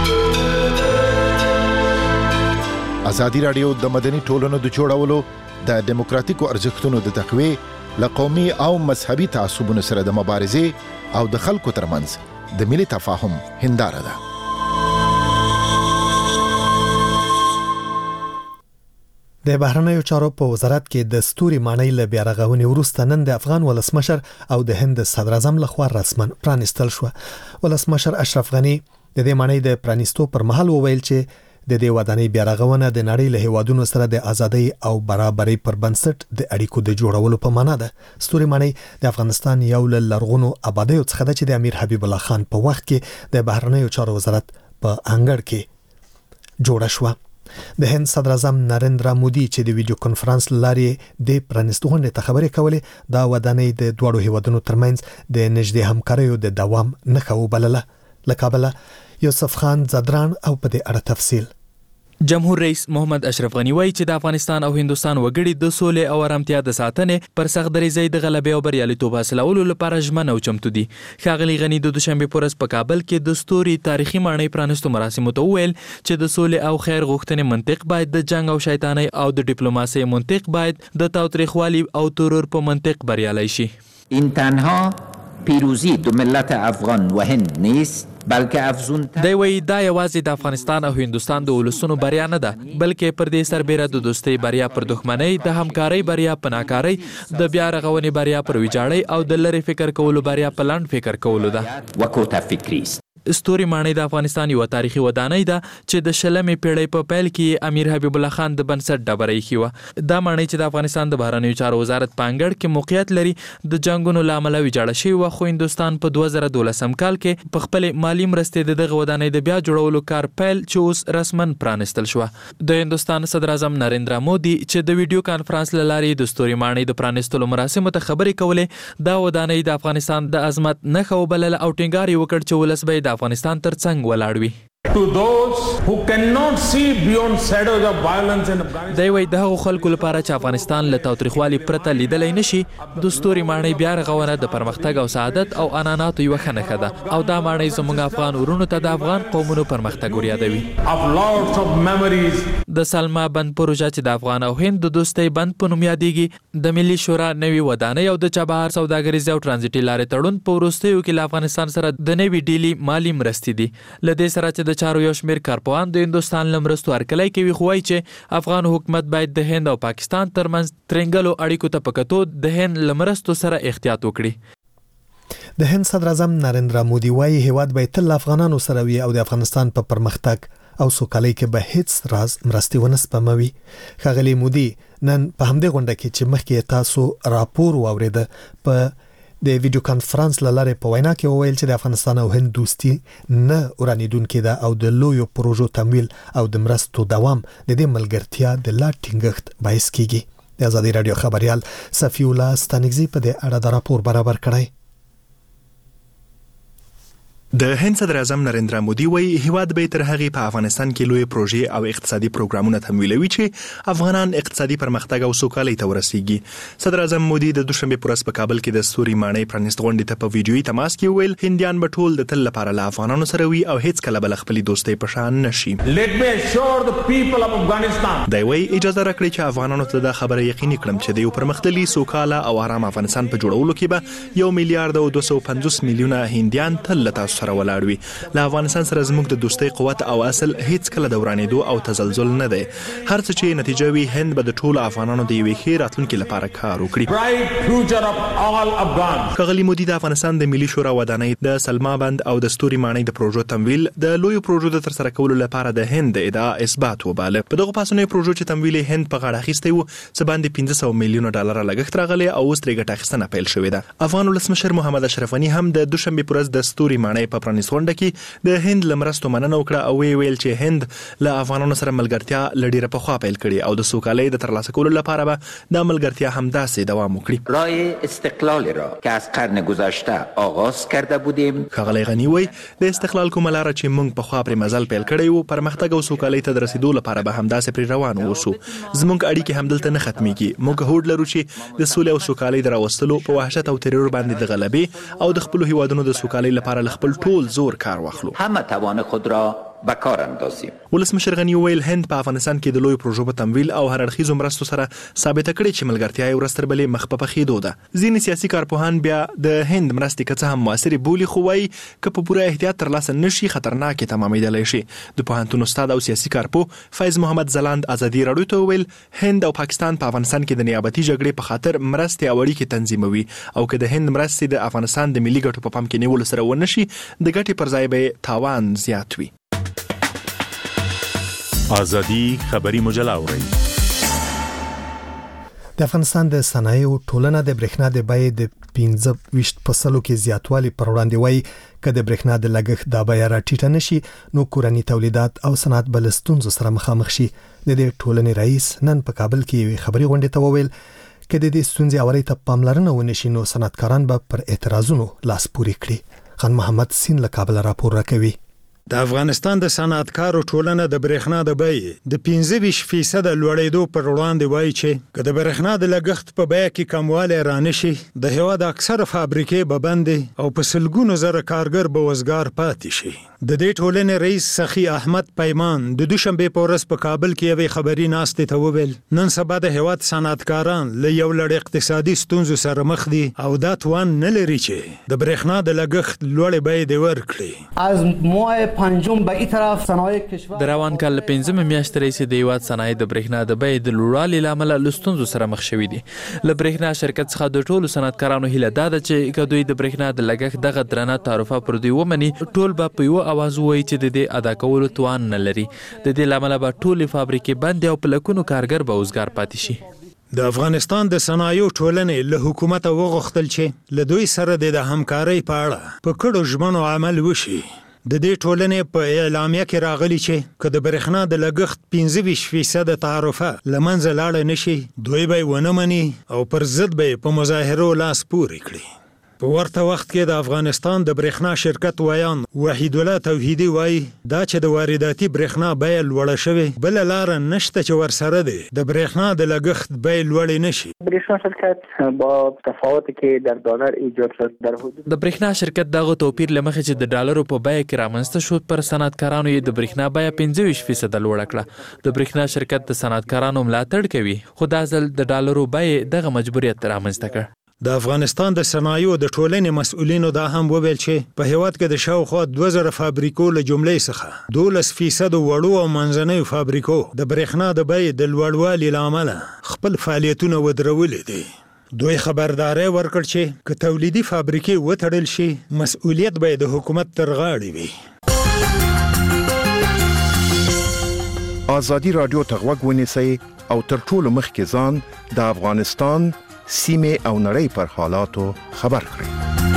ازادي رادیو د مدني ټولنو د جوړولو د دیموکراتیکو ارزښتونو د تقویې له قومي او مذهبي تعصبونو سره د مبارزې او د خلکو ترمنځ د ملي تفاهم هنداره ده. د بهرنیو چارو په وزارت کې د ستوري ماڼۍ له بیارغونې وروسته نن د افغان ولسمشر او د هند صدر اعظم لخوا رسماً پرانستل شو. ولسمشر اشرف غنی د دې ماڼۍ د پرانستو پر مهال وویل چې د دې ودانۍ بیارغونه د نړۍ له هیوادونو سره د ازادۍ او برابرۍ پر بنسټ د اړیکو د جوړولو په معنا ده. ستوري ماڼۍ د افغانستان یو له لرغونو آبادیو څخه ده چې د امیر حبیب الله خان په وخت کې د بهرنیو چارو وزارت په انګړ کې جوړه شوه. د هند صدر اعظم نریندرا مودي چې د ویډیو کانفرنس لارې د پرانستو غونډې ته خبرې کولې دا ودانۍ د دوړو هیوادونو ترمنځ د نږدې همکاریو د دوام نښه وبلله. له کابل یوسف خان زدران او په دې اړه تفصیل. جمهور رئیس محمد اشرف غنی وایي چې د افغانستان او هندستان وګړي د سولې او آرامتیا د ساتنې پر سخت دریځۍ د غلبې او بریالیتوب حاصلولو لپاره ژمن او چمتو دي. ښاغلي غني د دوشنبه په ورځ په کابل کې د ستوري تاریخي ماڼۍ پرانستو مراسمو ته وویل چې د سولې او خیر غوښتنې منطق باید د جنگ او شیطانۍ او د ډیپلوماسۍ منطق باید د تاوتریخوالي او ترور په منطق بریالی شي. این تنها پیروزی دو ملت افغان و هند نیست بلکې افزون دی وایي دا یوازې د افغانستان او هندوستان د ولسونو بریا نه ده، بلکې پر دې سربیره د دوستۍ بریا پر دښمنۍ، د همکارۍ بریا په ناکارۍ، د بیا رغونې بریا پر ویجاړۍ او د لرې فکر کولو بریا په لنډ فکر کولو ده. وکوته فکری است. ستوري ماڼۍ د افغانستان یو تاریخي ودانۍ ده چې د شلمې پیړۍ په پیل کې امیر حبیب الله خان د بنسټ ډبره ایښې وه. دا ماڼۍ چې د افغانستان د بهرنیو چارو وزارت په انګړ کې موقعیت لري د جنګونو له امله ویجاړه شوې وه، خو هندوستان په دوه زره دولسم کال کې په خپلې مالي مرستې د دغه ودانۍ د بیا جوړولو کار پیل چې اوس رسما پرانستل شوه. د هندوستان صدر اعظم نریندرا مودي چې د ویډیو کانفرنس له لارې د ستوري ماڼۍ د پرانستلو مراسمو ته خبرې کولې، دا ودانۍ د افغانستان د عظمت نښه وبلله او ټینګار یې وکړ چې ولس به د افغانستان تر څنګ ولاړ وي. To those who cannot see beyond shadows of violence in Afghanistan. دی وایي د هغو خلکو لپاره چې افغانستان له تاوتریخوالي پرته لیدلی نشي، د ستوري ماڼۍ بیا رغونه د پرمختګ او سعادت او عنعناتو یوه ښه نښه ده او دا ماڼۍ زموږ افغان ورونو ته د افغان قومونو پرمختګ وریادوي. Of lots of memories. د سلما بند پروژه چې د افغان او هند د دوستۍ بند په نوم یادېږي، د ملي شورا نوي ودانۍ او د چابهار سوداګریزې او ټرانزیټي لارې تړون په وروستیو کې له افغانستان سره د نوي ډیلي مالي مرستې دي. له دې سره چې د چارو یو شمېر کارپوهان د هندوستان له مرستو هرکلی کوي، خو وایي چې افغان حکومت باید د هند او پاکستان ترمنځ ترنګلو اړیکو ته په کتو د هند له مرستو سره احتیاط وکړي. د هند صدر اعظم نریندرا مودي وایي هیواد به تل افغانانو سره وي او د افغانستان په پرمختګ او سوکالۍ کې به هیڅ راز مرستې ونه سپموي. ښاغلي مودي نن په همدې غونډه کې چې مخکې تاسو راپور واورېده په د ویډیو کانفرنس له لارې په وینا کې وویل چې د افغانستان او هند دوستي نه ورانیدونکې ده او د لویو پروژو تمویل او د مرستو دوام د دې ملګرتیا د لا ټینګښت باعث کیږي. د آزادي رادیو خبريال صفی الله ستانګزی په دې اړه د راپور برابر کړی. د هند صدر اعظم نریندرا مودي وایي هیواد به تر هغه په افغانستان کې لوی پروژې او اقتصادي پروګرامونه تمویلوي چې افغانان اقتصادي پرمختګ او سوکالۍ ته ورسیږي. صدر اعظم مودي د دوشنبه پر ورځ په کابل کې د ستوري ماڼۍ پرانست غونډې ته په ویډیويي تماس کې ویل هندیان به ټول د تل لپاره له افغانانو سره وي او هیڅ کله بل خپل دوستۍ په شان نشي. Let me assure the people of Afghanistan. دا وایي اجازه راکړئ چې افغانانو ته دا خبره یقیني کړم چې د یو پرمختللي سوکاله او آرام افغانستان په جوړولو کې به یو میلیارډ او دوه سوه پنځوس میلیونه هندیان تل له تاسو سره ولاړ وي. له افغانستان سره زموږ د دوستۍ قوت او اصل هیڅ کله د ورانېدو او تزلزل نه دی. هر څه چې نتیجه وي هند به د ټولو افغانانو د یوې ښې راتلونکي لپاره کار وکړي. ښاغلي مودي د افغانستان د ملي شورا ودانۍ، د سلما بند او د ستوري ماڼۍ د پروژو تمویل د لویو پروژو د ترسره کولو لپاره د هند د ادعا اثبات وباله. په دغه پاسنیو پروژو چې تمویل هند په غاړه اخیستی وو څه باندې پنځه سوه میلیونه ډالر لګښت راغلی او اوس ترې ګټه اخیستنه پیل شوې ده. افغان ولسمشر محمد اشرف غني هم د دوشنبه پر ورځ د ستوري ماڼۍ په پرانیست غونډه کې د هند لمرستو مننه وکړه او وی ویل چې هند له افغانانو سره ملګرتیا لډیره په خوا پیل کړي او د سوکالۍ د ترلاسه کولو لپاره به د ملګرتیا همداسې دوام وکړي. راه استقلال را که از قرن گذشته آغاز کرده بودیم. ښاغلی غني وی د استقلال کومه لاره چې موږ په خوا پرې مزل پیل کړی وو پرمختګ او سوکالۍ ته د رسیدو لپاره به همداسې پرې روان اوسو. زموږ اړیکې همدلته نه ختميږي. موږ هوډ لرو چې د سولې او سوکالۍ د راوستلو په وحشت او ترور باندې د غلبې او د خپل هیوادونو د سوکالۍ لپاره خپل ټول زور کار واخلو. همه توان خود را به کار اندازیم. ولسمشر غني ویل هند په افغانستان کې د لوی پروژو په تمویل او هر اړخیزو مرستو سره ثابت کړي چې ملګرتیا یې ورستر بلې مخ په پخېدو ده. ځینې سیاسي کارپوهان بیا د هند مرستې که څه هم موثرې بولي خو وایي که په پوره احتیاط ترلاسه نشي خطرناکې تمامېدلی شي. د پوهنتون استاد او سیاسي کارپوه فیض محمد ځلاند ازادي راډیو ته وویل هند او پاکستان په افغانستان کې د نیابتي جګړې په خاطر مرستې او اړیکې تنظیموي او که د هند مرستې د افغانستان د ملي ګټو په پام کې نیولو سره ونه شي د ګټې پر ځای به تاوان زیات وي. آزادی خبری مجله اورئ. د افغانستان د صنایعو ټولنه د برېښنا د بیې د پنځه ویشت په سلو کې زیاتوالی پر وړاندې وایي که د برېښنا د لګښت دا بیه راټیټه نشي نو کورني تولیدات او صنعت به له ستونزو سره مخامخ شي. د دې ټولنې رئیس نن په کابل کې یوې خبري غونډې ته وویل که د دې ستونزې اوري ته پاملرنه ونشي نو صنعتکاران به پر اعتراضونو لاس پورې کړي. خان محمد سین له کابل راپور راکوي. د افغانستان د صنعتکارو ټولنه د برېښنا د بیې د پنځه ویشت فیصد لوړېدو پر وړاندې وایي چې که د برېښنا د لګښت په بیه کې کموالی رانشي د هېواد اکثره فابریکې به بندې او په سلګونو زره کارګر به وزګار پاتې شي. د دې ټولنې رئیس سخي احمد پیمان د دوشنبې په ورځ په کابل کې یوې خبري ناستې ته وویل نن سبا د هېواد صنعتکاران له یو لړ اقتصادي ستونزو سره مخ دي او دا توان نه لري چې د برېښنا د لګښت لوړې بیې دې ورکړي. از ماه پنجم به این طرف صنایع کشور د روان کال پنځمه میاشتې راهیسې د هېواد صنایع د برېښنا د بیې د لوړوالي له امله له ستونزو سره مخ شوي دي. له برېښنا شرکت څخه د ټولو صنعتکارانو هیله دا ده چې که دوی د برېښنا د لګښت دغه درنه تعرفه پر دوی ومني ټول به په یوه اواز ووایي چې د دې ادا کولو توان نه لري. د دې له امله به ټولې فابریکې بندې او په لکونو کارګر به وزګار پاتې شي. د افغانستان د صنایعو ټولنې له حکومته وغوښتل چې له دوی سره د همکارۍ په اړه په کړو ژمنو عمل وشي. د دې ټولنې په اعلامیه کې راغلي چې که د برېښنا د لګښت پنځه ویشت فیصد تعرفه له منځه لاړه نشي دوی به یې ونه مني او پر ضد به یې په مظاهرو لاس پورې کړي. په ورته وخت کې د افغانستان د برېښنا شرکت ویان وحید الله توحیدي وایي دا چې د وارداتي برېښنا بیه لوړه شوې بله لاره نشته چې ورسره دی د برېښنا د لګښت بیه لوړې نشي. برېښنا شرکت با تفاوتی که در دلار ایجاد شد در حدود د برېښنا شرکت دغه توپیر له مخې چې د ډالرو په بیه کې رامنځته شو پر صنعتکارانو یې د برېښنا بیه پنځه ویشت فیصد لوړه کړه. د برېښنا شرکت د صنعتکارانو ملاتړ کوي خو دا ځل د ډالرو بیه دغه مجبوریت رامنځته کړ. د افغانستان د صنایعو د ټولنې مسؤلینو دا هم وویل چې په هېواد کې د شاوخوا دوه زره فابریکو له جملې څخه دولس فیصد وړو او منځنیو فابریکو د برېښنا د بیې د لوړوالي له امله خپل فعالیتونه ودرولي دي. دوی خبرداری ورکړ چې که تولیدي فابریکې وتړل شي مسؤلیت به د حکومت تر غاړې وي. ازادي راډیو ته غوږ ونیسئ او تر ټولو مخکې ځان د افغانستان سیمه او نړۍ پر حالاتو خبر کړئ.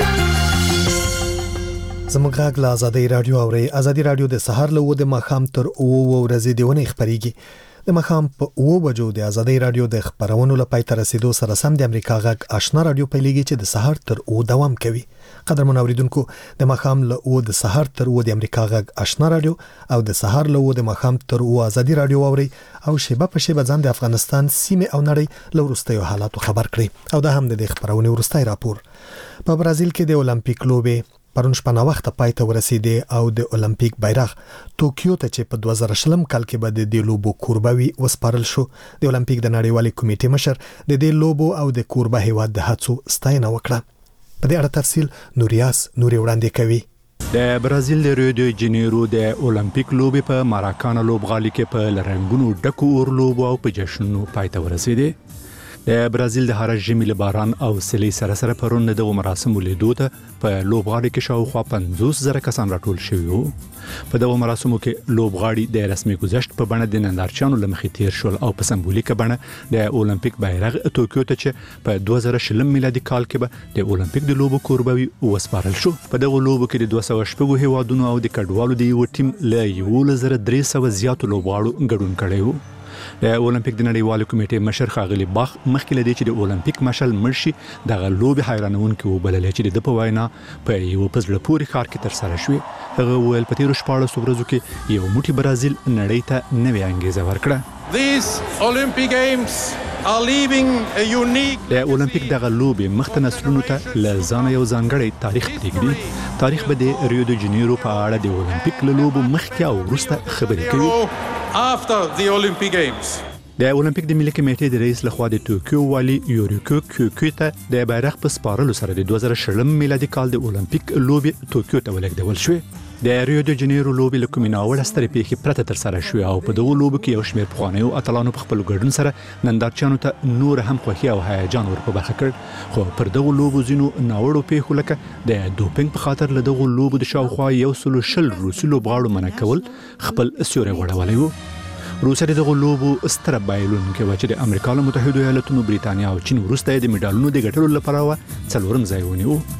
زموږ غږ له ازادي راډیو اوري. ازادي راډیو د سهار له وده مخام تر او ورځې دیونه خبريږي. د مخام په او بجو د ازادي راډیو د خبرونو لپاره تر رسیدو سره سم د امریکا غږ آشنا راډیو پیلېږي چې د سهار تر او دوام کوي. قدرمن اوریدونکو د مخام له او د سهار تر او د امریکا غږ آشنا راډیو او د سهار له او د مخام تر او ازادي راډیو اوري او شیبه په شیبه ځان د افغانستان سیمه او نړۍ له ورستیو حالاتو خبر کړي. او دا هم د خبرونې ورستای راپور. په برازیل کې د اولمپیک لوبې پرون شپه نا وخت پای ته ورسېده او د اولمپیک بیرغ ټوکیو ته چې په دوه زره شلم کال کې به د لوبو کوربوي وسپارل شو. د اولمپیک د نړیوالې کمیټې مشر د دې لوبو او د کوربه هیواد د هڅو ستاینه وکړه. په دې اړه تفصیل نوریاس نوري وړاندې کوي. د برازیل د ریو د جنیرو د اولمپیک لوبې په ماراکانا لوبغالي کې په لرنګونو ډکو اور لوبو او په جشنونو پای ته ورسېده. د برازیل د هر ژمي له باران او سیلۍ سره سره پرون دغه مراسمو لیدو ته په لوبغاړي کې شاوخوا پنځوس زره کسان راټول شوي وو. په دغه مراسمو کې لوبغاړي د رسمي گذشت په بڼه د نندارچیانو له مخې تیر شول او په سمبولیکه بڼه د اولمپیک بیرغ ټوکیو ته چې په دوه زره شلم میلادي کال کې به د اولمپیک د لوبو کوربوي وسپارل شو. په دغه لوبو کې د دوه سوه شپږ هیوادونو او د کډوالو د یو ټیم له یولس زره درې سوه زیاتو لوبغاړو ګډون کړی وو. د اولمپیک د نړیوالې کمیټې مشر ښاغلي باخ مخکې له دې چې د اولمپیک مشعل مرشي دغه لوبې حیرانونکې وبللې چې د په وینا په یو په زړه پورې ښار کې ترسره شوې. هغه وویل په تېرو شپاړسو ورځو کې یو موټی برازیل نړۍ ته نوې انګیزه ورکړه. These Olympic Games are leaving a unique د اولمپیک دغه لوبې مخته نسلونو ته له ځانه یو ځانګړی تاریخ پرېږدي. تاریخ به د ریو د جنیرو په اړه د اولمپیک له لوبو مخکې او وروسته خبرې کوي. After the Olympic Games د اولمپیک د ملي کمیټې د رئیس لخوا د ټوکیو والی یوریکو کیوکو ته د بیرغ په سپارلو سره د دوه زره شلم میلادي کال د اولمپیک لوبې ټوکیو ته ولېږدول شوې. د ریو د جنیرو لوبې له کومې ناوړه سترې پیښې پرته ترسره شوې او په دغو لوبو کې یو شمېر پخوانیو اتلانو په خپل ګډون سره نندارچیانو ته نور هم خوښي او هیجان ور په برخه کړ. خو پر دغو لوبو ځینو ناوړو پیښو لکه د دوپینګ په خاطر له دغو لوبو د شاوخوا یو سلو شل روسي لوبغاړو منع کول خپل سیوری غوړولی وو. روسیه دغه لوبو ستره بایلونکې وه چې د امریکا متحده ایالاتونو، بریتانیا او چین وروسته د میډالونو د ګټلو لپاره څلورم ځای ونیو.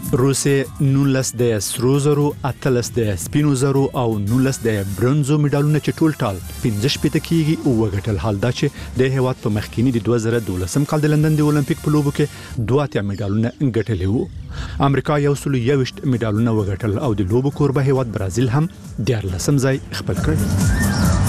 روسیه نولس د سرو زرو، اتلس د سپینو زرو او نولس د برونزو مډالونه چې ټول ټال پنځه شپېته کیږي او وګټل. حال دا چې د هیواد په مخکینی د دوه زره دولسم کال د لندن د اولمپیک په لوبو کې دوه اتیا مډالونه ګټلي وو. امریکا یو سل یوویشت مډالونه وګټل او د لوبو کوربه هیواد برازیل هم دیارلسم ځای خپل کړ.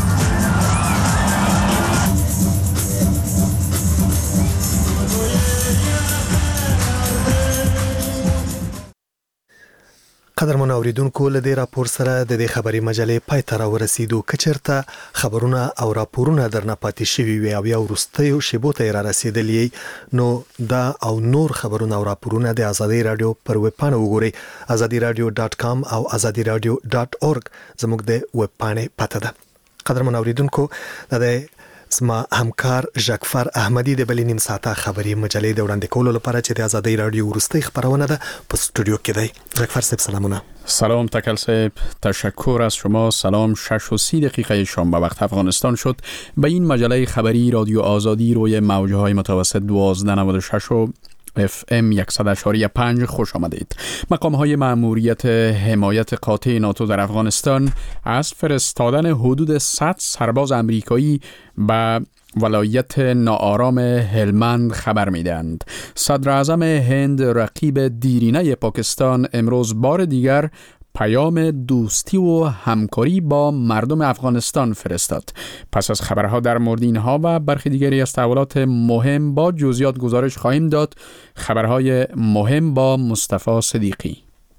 قدرمن اوریدونکو له دې راپور سره د دې خبري مجلې پای ته راورسېدو. کچرته خبرونه او راپورونه درنه پاتې شوي وي او یا وروستیو شیبو ته را رسیدلې نو دا او نور خبرونه او راپورونه د ازادي رادیو پر ویب پاڼه وګورئ azadi radio dot com او azadi radio dot org زموږ د ویب پاڼې پته ده. قدرمن اوریدونکو د زما همکار ژکفر احمدی د بلې نیم ساعته خبري مجلې د وړاندې کولو لپاره چې د ازادي رادیو وروستۍ خبرونه ده په استودیو کې دی. ژکفر صاحب سلامونه. سلام تکل صاحب، تشکر از شما. سلام. شش و سی دقیقه شام به وقت افغانستان شد. به این مجله خبری رادیو آزادی روی موجهای متوسط دوازده نود و شش و اف ام صد و پنج خوش آمدید. مقام های مأموریت حمایت قاطع ناتو در افغانستان از فرستادن حدود صد سرباز امریکایی به ولایت ناآرام هلمند خبر میدهند. صدر اعظم هند رقیب دیرینه پاکستان امروز بار دیگر پیام دوستی و همکاری با مردم افغانستان فرستاد. پس از خبرها در مورد اینها و برخی دیگری از تحولات مهم با جزئیات گزارش خواهیم داد. خبرهای مهم با مصطفی صدیقی.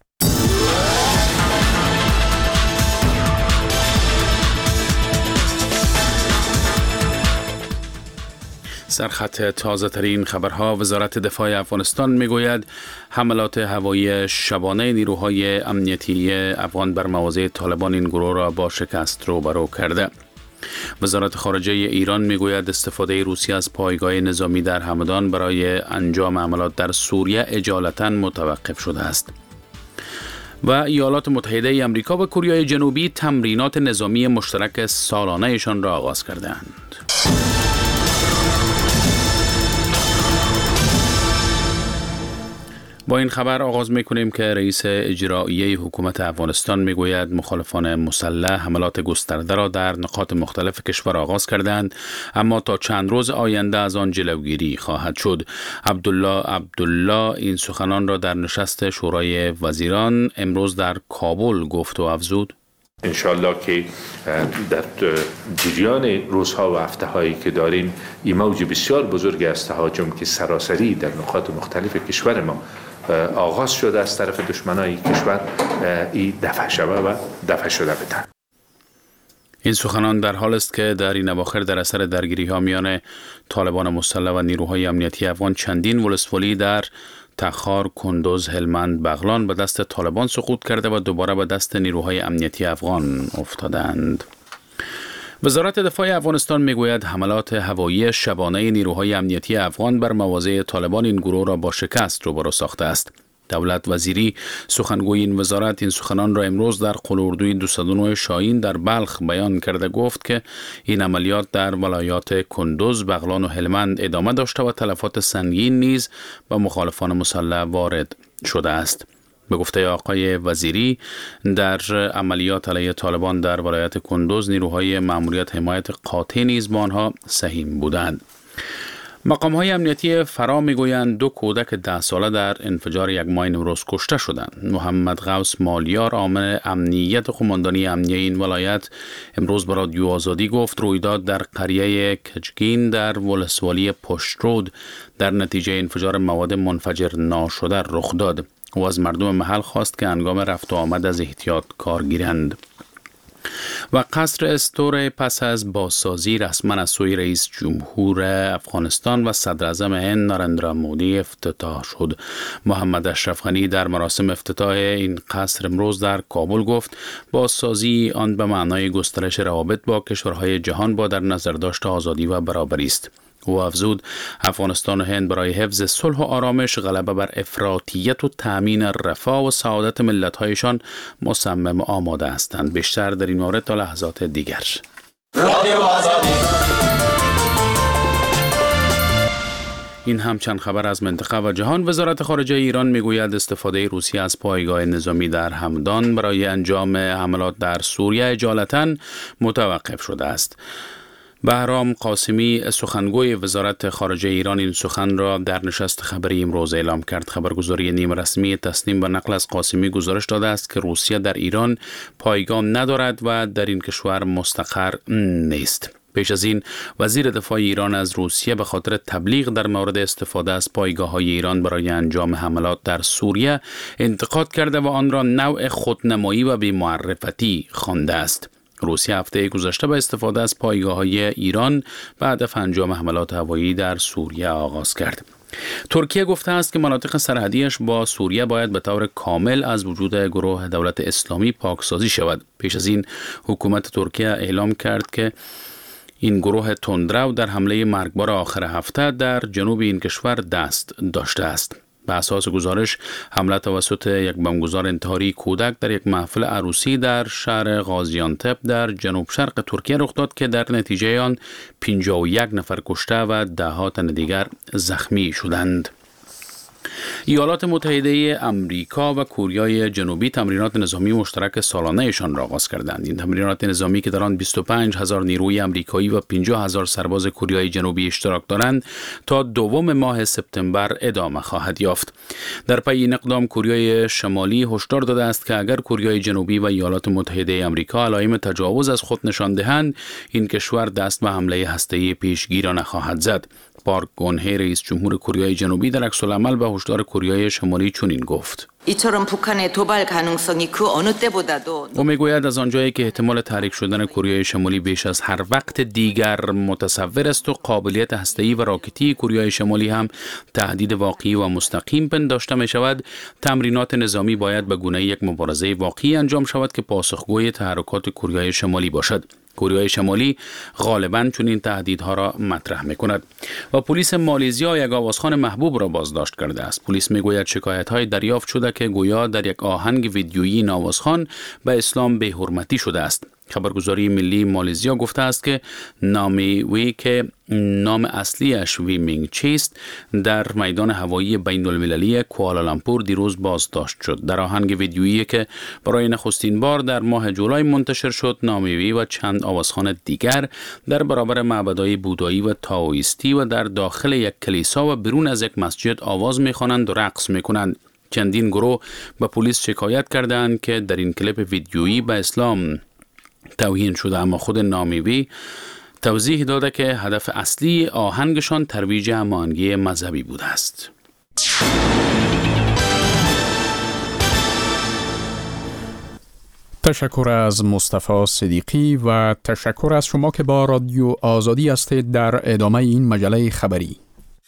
سرخط تازه ترین خبرها. وزارت دفاع افغانستان میگوید حملات هوایی شبانه نیروهای امنیتی افغان بر مواضع طالبان این گروه را با شکست روبرو کرده. وزارت خارجه ایران میگوید استفاده روسیه از پایگاه نظامی در همدان برای انجام عملیات در سوریه اجالتا متوقف شده است. و ایالات متحده آمریکا و کره جنوبی تمرینات نظامی مشترک سالانه‌شان را آغاز کردند. با این خبر آغاز می‌کنیم که رئیس اجرایی حکومت افغانستان میگوید مخالفان مسلح حملات گسترده را در نقاط مختلف کشور آغاز کردند، اما تا چند روز آینده از آن جلوگیری خواهد شد. عبدالله عبدالله این سخنان را در نشست شورای وزیران امروز در کابل گفت و افزود: انشالله که در جریان روزها و هفته هایی که داریم این موج بسیار بزرگ از تهاجم که سراسری در نقاط مختلف کشور ما آغاز شده از طرف دشمنای کشور این دفع شده و دفع شده بدن. این سخنان در حال است که در این اواخر در اثر درگیری ها میان طالبان مسلح و نیروهای امنیتی افغان چندین ولسوالی در تخار، کندوز، هلمند، بغلان به دست طالبان سقوط کرده و دوباره به دست نیروهای امنیتی افغان افتادند. وزارت دفاع افغانستان میگوید حملات هوایی شبانه نیروهای امنیتی افغان بر مواضع طالبان این گروه را با شکست روبرو ساخته است. دولت وزیری سخنگوی این وزارت این سخنان را امروز در قلاردوی دویست و نه شاهین در بلخ بیان کرده گفت که این عملیات در ولایات کندوز، بغلان و هلمند ادامه داشته و تلفات سنگین نیز به مخالفان مسلح وارد شده است. به گفته آقای وزیری در عملیات علیه طالبان در ولایت کندوز نیروهای مأموریت حمایت قاطع نیز با آنها سهیم بودند. مقام‌های امنیتی فرا میگویند دو کودک ده ساله در انفجار یک ماین امروز کشته شدند. محمد غوث مالیار عامل امنیت قماندانی امنیه این ولایت امروز به رادیو آزادی گفت رویداد در قریه کچگین در ولسوالی پشترود در نتیجه انفجار مواد منفجر ناشده رخ داد و از مردم محل خواست که هنگام رفت و آمد از احتیاط کار گیرند. و قصر استور پس از بازسازی رسما از سوی رئیس جمهور افغانستان و صدر اعظم هند نارندرا مودی افتتاح شد. محمد اشرف غنی در مراسم افتتاح این قصر امروز در کابل گفت بازسازی آن به معنای گسترش روابط با کشورهای جهان با در نظر داشت آزادی و برابری است. او افزود افغانستان و هند برای حفظ صلح و آرامش، غلبه بر افراطیت و تأمین رفاه و سعادت ملت‌هایشان مصمم آماده هستند. بیشتر در این مورد تا لحظات دیگر. این هم چند خبر از منطقه و جهان. وزارت خارجه ایران میگوید استفاده روسیه از پایگاه نظامی در همدان برای انجام حملات در سوریه اجالتاً متوقف شده است. بهرام قاسمی سخنگوی وزارت خارجه ایران این سخن را در نشست خبری امروز اعلام کرد. خبرگزاری نیم رسمی تسنیم به نقل از قاسمی گزارش داده است که روسیه در ایران پایگاه ندارد و در این کشور مستقر نیست. پیش از این وزیر دفاع ایران از روسیه به خاطر تبلیغ در مورد استفاده از پایگاه‌های ایران برای انجام حملات در سوریه انتقاد کرده و آن را نوع خودنمایی و بی‌معرفتی خوانده است. روسیه هفته گذشته به استفاده از پایگاه‌های ایران به هدف انجام حملات هوایی در سوریه آغاز کرد. ترکیه گفته است که مناطق سرحدیش با سوریه باید به طور کامل از وجود گروه دولت اسلامی پاکسازی شود. پیش از این حکومت ترکیه اعلام کرد که این گروه تندرو در حمله مرگبار آخر هفته در جنوب این کشور دست داشته است. به اساس گزارش حمله توسط یک بمبگذار انتحاری کودک در یک محفل عروسی در شهر غازیانتپ در جنوب شرق ترکیه رخ داد که در نتیجه آن پنجاه و یک نفر کشته و ده ها تن دیگر زخمی شدند. ایالات متحده امریکا و کوریای جنوبی تمرینات نظامی مشترک سالانه‌شان را آغاز کردند. این تمرینات نظامی که در آن بیست و پنج هزار نیروی امریکایی و پنجاه هزار سرباز کوریای جنوبی اشتراک دارند تا دوم ماه سپتامبر ادامه خواهد یافت. در پی این اقدام کوریای شمالی هشدار داده است که اگر کوریای جنوبی و ایالات متحده امریکا علائم تجاوز از خود نشان دهند، این کشور دست به حمله هسته‌ای پیشگیرانه خواهد زد. پارک گونهی رئیس جمهور کوریای جنوبی در عکس العمل به هشدار کوریای شمالی چنین گفت: او میگوید از آنجایی که احتمال تحریک شدن کوریای شمالی بیش از هر وقت دیگر متصور است و قابلیت هسته‌ای و راکتی کوریای شمالی هم تهدید واقعی و مستقیم پنداشته می شود، تمرینات نظامی باید به گونه یک مبارزه واقعی انجام شود که پاسخگوی تحرکات کوریای شمالی باشد. کوریای شمالی غالباً چنین تهدیدها را مطرح می‌کند. و پلیس مالزیا یک آوازخوان محبوب را بازداشت کرده است. پلیس میگوید شکایت‌های دریافت شده که گویا در یک آهنگ ویدیویی این آوازخوان به اسلام بی‌حرمتی شده است. خبرگزاری ملی مالزیا گفته است که نامی وی که نام اصلیش وی مینگ چیست در میدان هوایی بین المللی کوالالامپور دیروز بازداشت شد. در آهنگ ویدیویی که برای نخستین بار در ماه جولای منتشر شد، نامی وی و چند آوازخوان دیگر در برابر معبدهای بودایی و تائویستی و در داخل یک کلیسا و بیرون از یک مسجد آواز می‌خوانند و رقص می‌کنند. چندین گروه به پلیس شکایت کردند که در این کلیپ ویدیویی به اسلام توهین شده، اما خود نامیوی توضیح داده که هدف اصلی آهنگشان ترویج هماهنگی مذهبی بوده است. تشکر از مصطفی صدیقی و تشکر از شما که با رادیو آزادی هستید در ادامه این مجله خبری.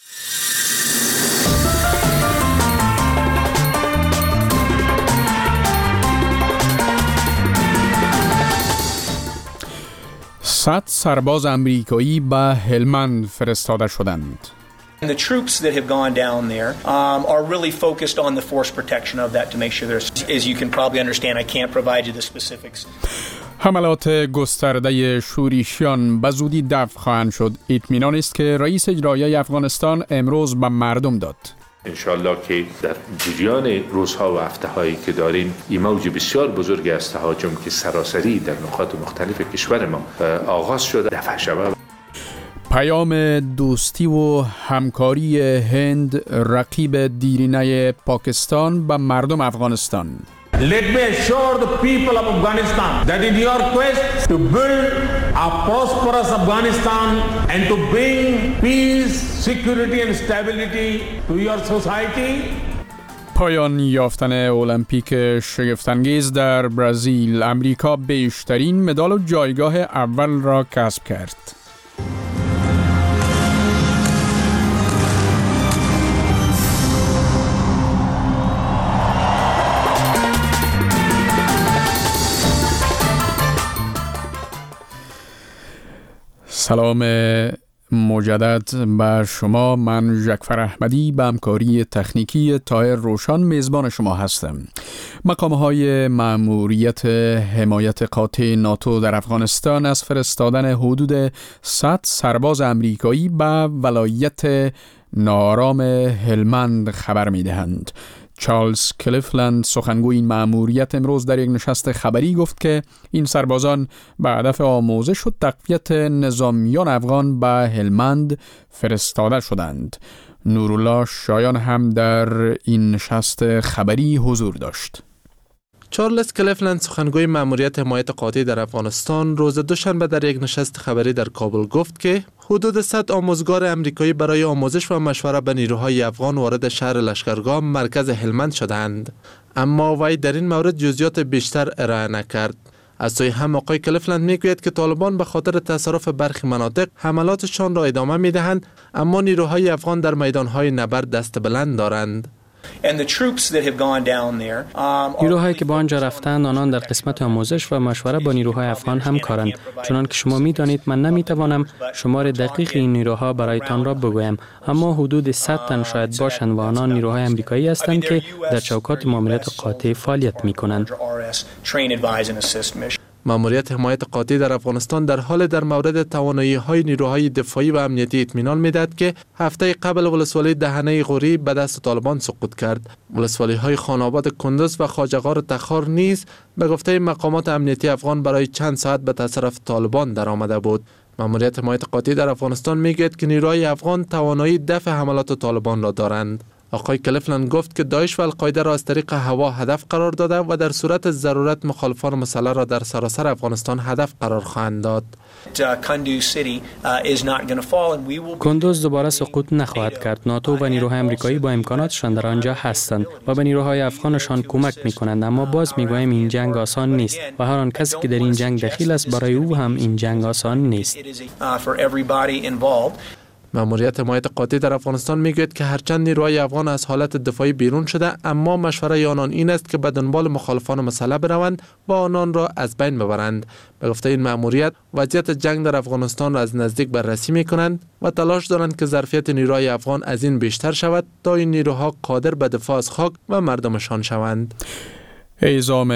صد سرباز امریکایی به هلمند فرستاده شدند. And the troops that have gone down there um, are really focused on the force protection of that to make sure there's, as you can probably understand, I can't provide you the specifics. حملات گسترده شورشیان به زودی دفع خواهند شد. اطمینان است که رئیس اجرایی افغانستان امروز به مردم داد. انشالله که در جریان روزها و هفته هایی که داریم این موج بسیار بزرگی از تهاجم که سراسری در نقاط مختلف کشور ما آغاز شده دفع شود. پیام دوستی و همکاری هند رقیب دیرینه پاکستان به مردم افغانستان. Let me assure the people of Afghanistan that in your quest to build a prosperous Afghanistan and to bring peace, security and stability to your society. پایان یافتن المپیک شگفت‌انگیز در برزیل، امریکا بیشترین مدال و جایگاه اول را کسب کرد. سلام مجدد بر شما. من جعفر احمدی به همکاری تکنیکی طاهر روشن میزبان شما هستم. مقام‌های مأموریت حمایت قاطع ناتو در افغانستان از فرستادن حدود صد سرباز امریکایی به ولایت ناآرام هلمند خبر می‌دهند. چارلز کلیفلند سخنگوی این مأموریت امروز در یک نشست خبری گفت که این سربازان به هدف آموزش و تقویت نظامیان افغان به هلمند فرستاده شدند. نورالله شایان هم در این نشست خبری حضور داشت. چارلز کلیفلند سخنگوی مأموریت حمایت قاطع در افغانستان روز دوشنبه در یک نشست خبری در کابل گفت که حدود صد آموزگار امریکایی برای آموزش و مشوره به نیروهای افغان وارد شهر لشکرگاه مرکز هلمند شدند، اما وی در این مورد جزئیات بیشتر ارائه نکرد. از سوی هم آقای کلیفلند میگوید که طالبان به خاطر تصرف برخی مناطق حملاتشان را ادامه میدهند، اما نیروهای افغان در میدانهای نبرد دست بلند دارند. نیروهایی که با آنجا رفتند آنان در قسمت آموزش و مشوره با نیروهای افغان همکارند. چنان که شما می دانید من نمی توانم شمار دقیق این نیروها برایتان را بگویم، اما حدود صد تن شاید باشند و آنان نیروهای امریکایی هستند که در چوکات مأموریت قاطع فعالیت می کنند. مأموریت حمایت قاطع در افغانستان در حال در مورد توانایی‌های نیروهای دفاعی و امنیتی اطمینان می‌دهد که هفته قبل ولسوالی دهنه غوری به دست طالبان سقوط کرد. ولسوالی‌های خان‌آباد کندوز و خواجه‌غار تخار نیز به گفته مقامات امنیتی افغان برای چند ساعت به تصرف طالبان درآمده بود. مأموریت حمایت قاطع در افغانستان می‌گوید که نیروهای افغان توانایی دفع حملات طالبان را دارند. آقای کلیفلند گفت که داعش و القاعده را از طریق هوا هدف قرار داده و در صورت ضرورت مخالفان مسلح را در سراسر افغانستان هدف قرار خواهند داد. کندوز دوباره سقوط نخواهد کرد. ناتو و نیروهای امریکایی با امکاناتشان در آنجا هستند و به نیروهای افغانشان کمک می‌کنند، اما باز می‌گویم این جنگ آسان نیست و هر آن کسی که در این جنگ دخیل است برای او هم این جنگ آسان نیست. مأموریت حمایت قاطع در افغانستان میگوید که هرچند نیروهای افغان از حالت دفاعی بیرون شده، اما مشوره آنان این است که به دنبال مخالفان مسلح بروند و آنان را از بین ببرند. به گفته این مأموریت وضعیت جنگ در افغانستان را از نزدیک بررسی میکنند و تلاش دارند که ظرفیت نیروهای افغان از این بیشتر شود تا این نیروها قادر به دفاع از خاک و مردمشان شوند. اعزام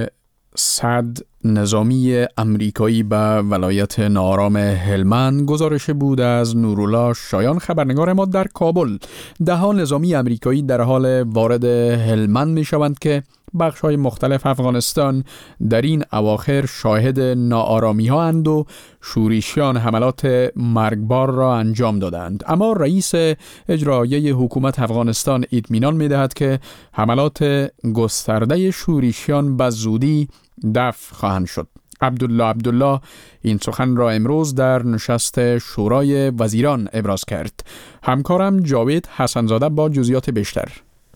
صد نظامی امریکایی به ولایت ناآرام هلمند گزارش بود از نورالله شایان خبرنگار ما در کابل. ده ها نظامی امریکایی در حال وارد هلمند می شوند که بخش‌های مختلف افغانستان در این اواخر شاهد ناآرامی ها اند و شورشیان حملات مرگبار را انجام دادند، اما رئیس اجرایی حکومت افغانستان اطمینان می دهد که حملات گسترده شورشیان به زودی دفع خواهند شد. عبدالله عبدالله این سخن را امروز در نشست شورای وزیران ابراز کرد. همکارم جاوید حسنزاده با جزئیات بیشتر.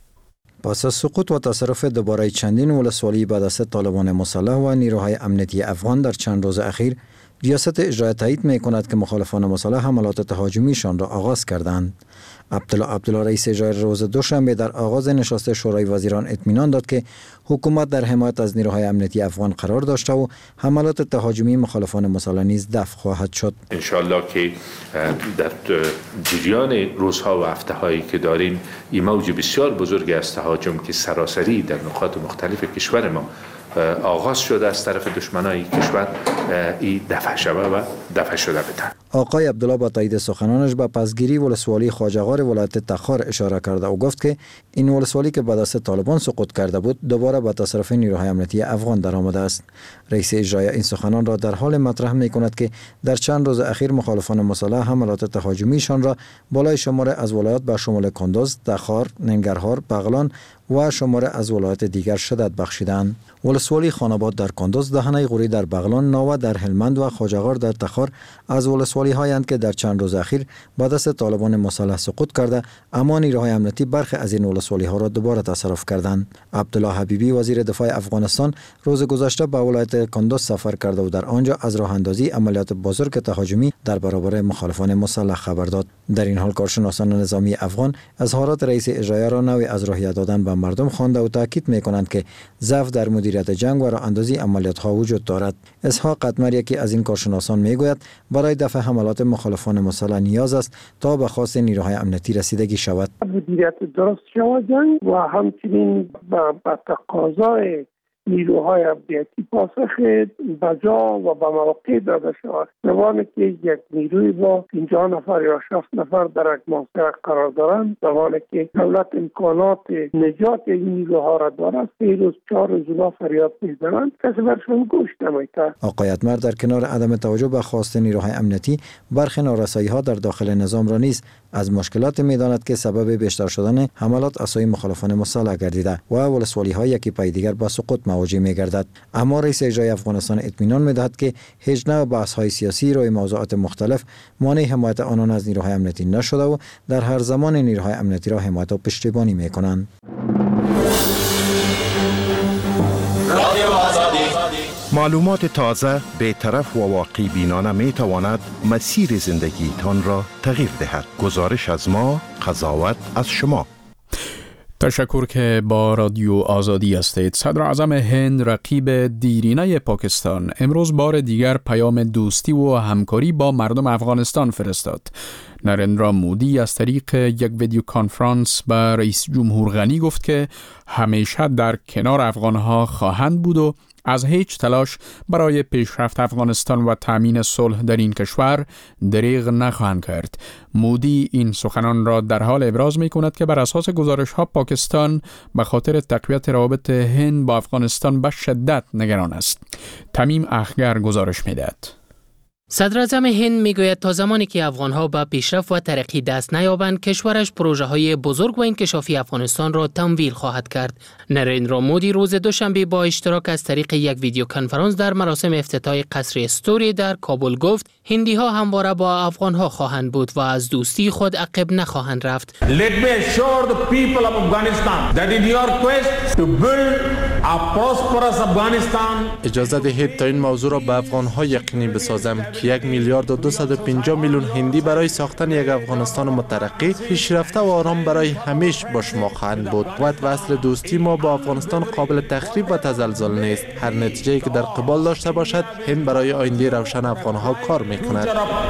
پس از سقوط و تصرف دوباره چندین ولسوالی به دست طالبان مسلح و نیروهای امنیتی افغان در چند روز اخیر، ریاست اجرایی تایید می کند که مخالفان مسلح حملات تهاجمیشان را آغاز کردند. عبدالله عبدالله رئیس اجرایی روز دوشنبه در آغاز نشست شورای وزیران اطمینان داد که حکومت در حمایت از نیروهای امنیتی افغان قرار داشته و حملات تهاجمی مخالفان مسلح نیز دفع خواهد شد. ان شاء الله که در جریان روزها و هفته‌هایی که داریم این موج بسیار بزرگ از تهاجم که سراسری در نقاط مختلف کشور ما آغاز شده از طرف دشمنای کشور این دفع شده و دفع شده بدن. آقای عبدالله با تایید سخنانش به پسگیری ولسوالی خواجه‌غار ولایت تخار اشاره کرده و گفت که این ولسوالی که به دست طالبان سقوط کرده بود دوباره به تصرف نیروهای امنیتی افغان درآمده است. رئیس اجرایی این سخنان را در حال مطرح می‌کند که در چند روز اخیر مخالفان مسلح حملات تهاجمیشان را بالای شماره از ولایات به شمول کندوز، تخار، ننگرهار، بغلان و شماره از ولایات دیگر شدت بخشیدند. ولسوالی خان‌آباد در کندوز، دهنه غوری در بغلان، ناوه در هلمند و خواجه‌غار در تخار از ولسوالی هایند که در چند روز اخیر با دست طالبان مسلح سقوط کرده، اما نیروهای امنیتی برخی از این ولسوالی ها را دوباره تصرف کردند. عبدالله حبیبی وزیر دفاع افغانستان روز گذشته به ولایت کندوز سفر کرده و در آنجا از راه اندازی عملیات بزرگ تهاجمی در برابر مخالفان مسلح خبر داد. در این حال کارشناسان نظامی افغان اظهارات رئیس اجرایی را نوعی از راهیه دادن به مردم خوانده و تاکید می‌کنند که ضعف در مدیریت جنگ و راه اندازی عملیات ها وجود دارد. اسحاق قدمر یکی از این کارشناسان میگوید برای دفع حملات مخالفان مسلح نیاز است تا به خواست نیروهای امنیتی رسیدگی شود. مدیریت درست شود جنگ و همچنین با تقاضای نیروهای امنیتی پاسخ بجا و به موقع داده شود. زمانی که یک نیروی با پنجاه نفر یا شصت نفر در یک موقع قرار دارند، زمانی که دولت امکانات نجات این نیروها را دارد، سه روز چهار روز اونا فریاد میزنند، کسی برشون گوش نمیده. آقای اتمر در کنار عدم توجه به خواست نیروهای امنیتی، برخی نارسایی‌ها در داخل نظام را نیز از مشکلات می‌داند که سبب بیشتر شدن حملات اسای مخالفان مسلح گردیده و ولسوالی‌ها یکی پای دیگر با سقوط مواجه می‌گردد. اما رئیس اجرایی افغانستان اطمینان می‌دهد که هیچ نوع بحث‌های سیاسی روی موضوعات مختلف مانع حمایت آنان از نیروهای امنیتی نشده و در هر زمان نیروهای امنیتی را حمایت و پشتیبانی می‌کنند. معلومات تازه، بی‌طرف و واقع بینانه می تواند مسیر زندگی تان را تغییر دهد. گزارش از ما، قضاوت از شما. تشکر که با رادیو آزادی هستید. صدر اعظم هند رقیب دیرینه پاکستان امروز بار دیگر پیام دوستی و همکاری با مردم افغانستان فرستاد. نریندرا مودی از طریق یک ویدیو کانفرانس با رئیس جمهور غنی گفت که همیشه در کنار افغانها خواهند بود و از هیچ تلاش برای پیشرفت افغانستان و تامین صلح در این کشور دریغ نخواهند کرد. مودی این سخنان را در حال ابراز می کند که بر اساس گزارش ها پاکستان به خاطر تقویت روابط هند با افغانستان به شدت نگران است. تمیم اخگر گزارش می دهد. صدر اعظم هند میگوید تا زمانی که افغانها به پیشرفت و ترقی دست نیابند، کشورش پروژه های بزرگ و انکشافی افغانستان را تمویل خواهد کرد. نریندرا مودی روز دوشنبه با اشتراک از طریق یک ویدیو کنفرانس در مراسم افتتاح قصر استوری در کابل گفت هندی ها همواره با افغان ها خواهند بود و از دوستی خود عقب نخواهند رفت. Let me assure the people of Afghanistan that in your quest to build a prosperous Afghanistan. اجازه دهید تا این موضوع را به افغان ها یقینی بسازم که یک میلیارد و دویست و پنجاه میلیون هندی برای ساختن یک افغانستان مترقی، پیشرفته و آرام برای همیشه با شما خواهند بود. و وصل دوستی ما با افغانستان قابل تخریب و تزلزل نیست. هر نتیجه‌ای که در قبال داشته باشد، هند برای آینده روشن افغان ها کار می‌کند.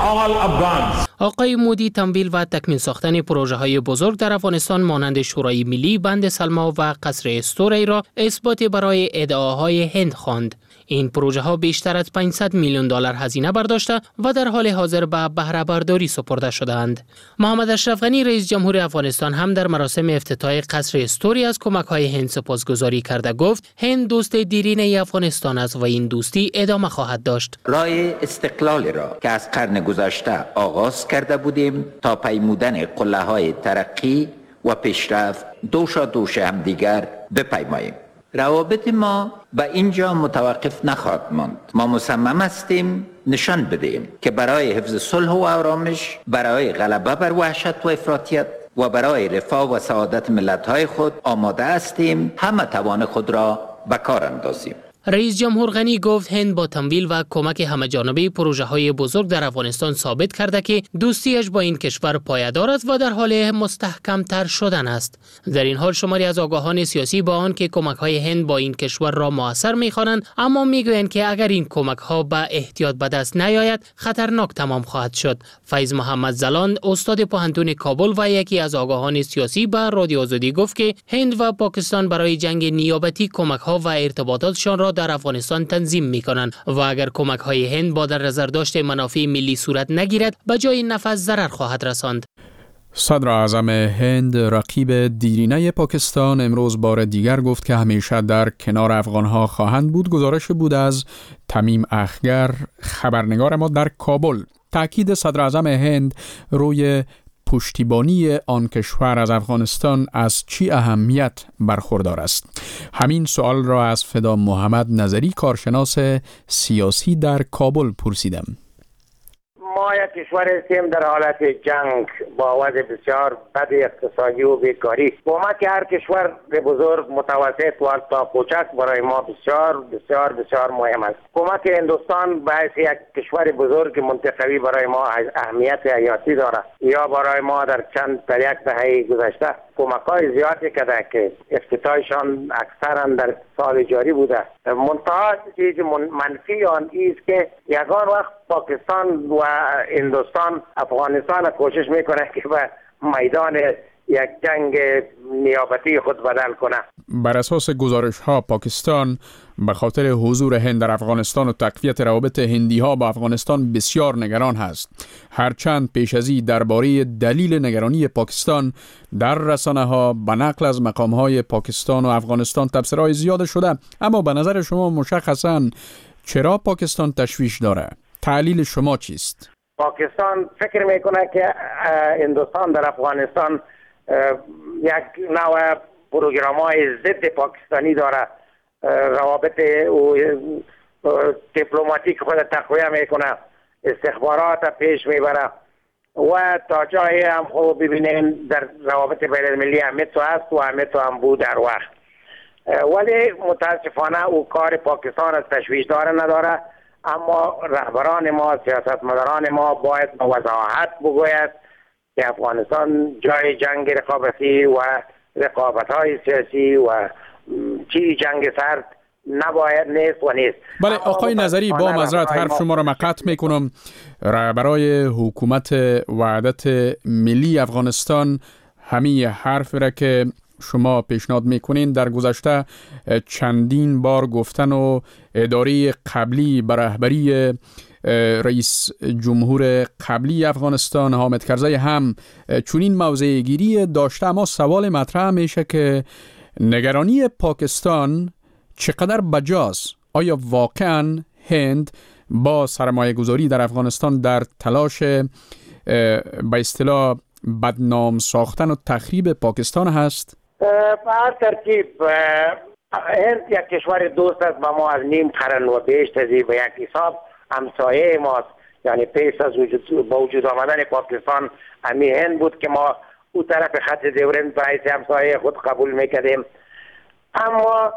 آقای مودی تمویل و تکمیل ساختن پروژه های بزرگ در افغانستان مانند شورای ملی، بند سلما و قصر استوری را اثبات برای ادعاهای هند خواند. این پروژه ها بیشتر از پانصد میلیون دلار هزینه برداشته و در حال حاضر به بهره برداری سپرده شده‌اند. محمد اشرف غنی رئیس جمهور افغانستان هم در مراسم افتتاح قصر استوری از کمک های هند سپاسگزاری کرده گفت هند دوست دیرینه افغانستان است و این دوستی ادامه خواهد داشت. راه استقلال را که از قرن گذشته آغاز کرده بودیم تا پیمودن قله‌های ترقی و پیشرفت دوشا دوش هم دیگر بپیماییم. روابط ما به اینجا متوقف نخواهد ماند. ما مصمم هستیم نشان بدهیم که برای حفظ صلح و آرامش، برای غلبه بر وحشت و افراطیت و برای رفاه و سعادت ملت‌های خود آماده هستیم همه توان خود را به کار اندازیم. رئیس جمهور غنی گفت هند با تمویل و کمک همه‌جانبه پروژه های بزرگ در افغانستان ثابت کرده که دوستیش با این کشور پایدار است و در حال مستحکم تر شدن است. در این حال شماری از آگاهان سیاسی با آن که کمک های هند با این کشور را مؤثر می‌خوانند، اما میگویند که اگر این کمک ها به احتیاط به دست نیاید خطرناک تمام خواهد شد. فیض محمد زلان استاد پوهنتون کابل و یکی از آگاهان سیاسی به رادیو آزادی گفت که هند و پاکستان برای جنگ نیابتی کمک ها و ارتباطاتشان را در افغانستان تنظیم می‌کنند و اگر کمک‌های هند با در نظر داشته منافع ملی صورت نگیرد به جای نفع ضرر خواهد رساند. صدر اعظم هند رقیب دیرینه پاکستان امروز بار دیگر گفت که همیشه در کنار افغان‌ها خواهند بود. گزارش بود از تمیم اخگر، خبرنگار ما در کابل. تأکید صدر اعظم هند روی پشتیبانی آن کشور از افغانستان از چی اهمیت برخوردار است؟ همین سوال را از فدا محمد نظری کارشناس سیاسی در کابل پرسیدم. ما یک کشور هستیم در حالت جنگ با وضع بسیار بد اقتصادی و بیکاری. کمک هر کشور بزرگ، متوسط و تا کوچک برای ما بسیار بسیار بسیار مهم است. کمک هندوستان به حیث یک کشور بزرگ منطقوی برای ما اهمیت حیاتی دارد. یا برای ما در چند در یک دهه گذشته کمک‌های زیادی کرده که افتتاحشان اکثرا در سال جاری بوده. منتها چیز منفی آن است که یگان وقت پاکستان و هندوستان افغانستان کوشش میکنه که به میدان یک جنگ نیابتی خود بدل کنه. بر اساس گزارش ها پاکستان به خاطر حضور هند در افغانستان و تقویت روابط هندی ها با افغانستان بسیار نگران است. هرچند پیش از این درباره دلیل نگرانی پاکستان در رسانه ها به نقل از مقام های پاکستان و افغانستان تبصره‌های زیاد شده، اما به نظر شما مشخصاً چرا پاکستان تشویش داره؟ تعلیل شما چیست؟ پاکستان فکر میکنه که هندوستان در افغانستان یک نوع پروگرام های ضد پاکستانی داره، روابط دیپلماتیک خود تقویه میکنه، استخبارات پیش میبره و تا جایی هم خوب ببینیم در روابط بین المللی اهمیت هست و اهمیت هم بود در وقت. ولی متاسفانه او کار پاکستان از تشویش داره نداره، اما رهبران ما، سیاستمداران ما باید با وضاحت بگوید که افغانستان جای جنگ رقابتی و رقابت‌های سیاسی و چی جنگ سرد نباید نیست و نیست. بله آقای نظری، با معذرت حرف شما را قطع میکنم. برای حکومت وحدت ملی افغانستان همین حرف را که شما پیشنهاد میکنین در گذشته چندین بار گفتن و اداره قبلی به رهبری رئیس جمهور قبلی افغانستان حامد کرزی هم چنین موضع گیری داشته، اما سوال مطرح میشه که نگرانی پاکستان چقدر بجاست؟ آیا واقعا هند با سرمایه گذاری در افغانستان در تلاش به اصطلاح بدنام ساختن و تخریب پاکستان هست؟ به هر ترتیب هند یک کشور دوست است با ما از نیم قرن و بیشتر به یک حساب همسایه ماست. یعنی پیش از وجود با وجود آمدن پاکستان همی هند بود که ما او طرف خط دیورند به حیث همسایه خود قبول میکردیم، اما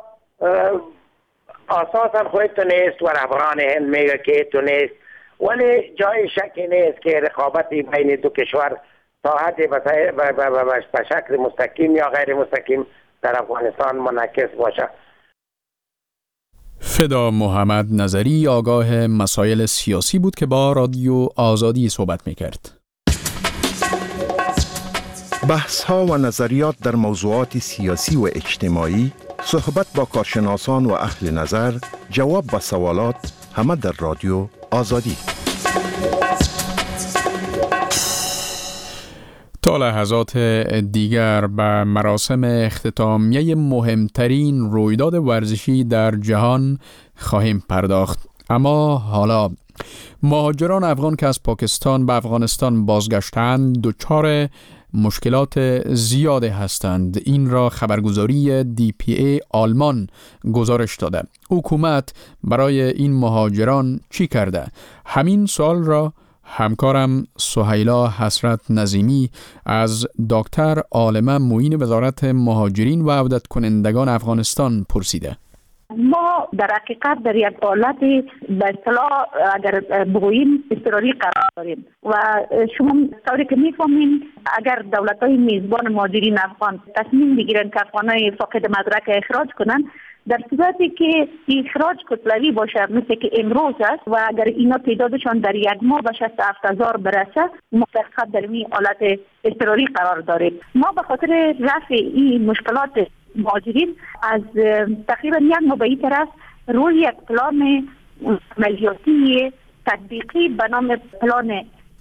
اساسا خود تو نیست و رهبران هند میگه که تو نیست. ولی جای شکی نیست که رقابتی بین دو کشور تا حدی به شکل مستقیم یا غیر مستقیم در افغانستان منعکس باشه. فدا محمد نظری آگاه مسائل سیاسی بود که با رادیو آزادی صحبت میکرد. بحث ها و نظریات در موضوعات سیاسی و اجتماعی، صحبت با کارشناسان و اهل نظر، جواب به سوالات، همه در رادیو آزادی. تا لحظات دیگر به مراسم اختتامیه مهمترین رویداد ورزشی در جهان خواهیم پرداخت. اما حالا مهاجران افغان که از پاکستان به افغانستان بازگشتند دچار مشکلات زیاده هستند. این را خبرگزاری دی پی ای آلمان گزارش داده. حکومت برای این مهاجران چی کرده؟ همین سوال را همکارم سهیلا حسرت نظیمی از دکتر عالمه معین وزارت مهاجرین و عودت کنندگان افغانستان پرسیده. ما در حقیقت در یک حالت به اصطلاح اگر بگوییم اضطراری قرار داریم و شما طوری که میفهمین اگر دولت‌های میزبان مهاجرین افغان تصمیم بگیرن که افغانای فاقد مدرک اخراج کنن، در صورتی که اخراج کتلوی باشه مثل که امروز است و اگر اینا تعدادشان در یک ماه به شصت و هفت هزار برسه، ما در این حالت اضطراری قرار داریم. ما به خاطر رفع این مشکلات مهاجرین از تقریبا یک ماه به این طرف روی یک پلان عملیاتی تطبیقی به نام پلان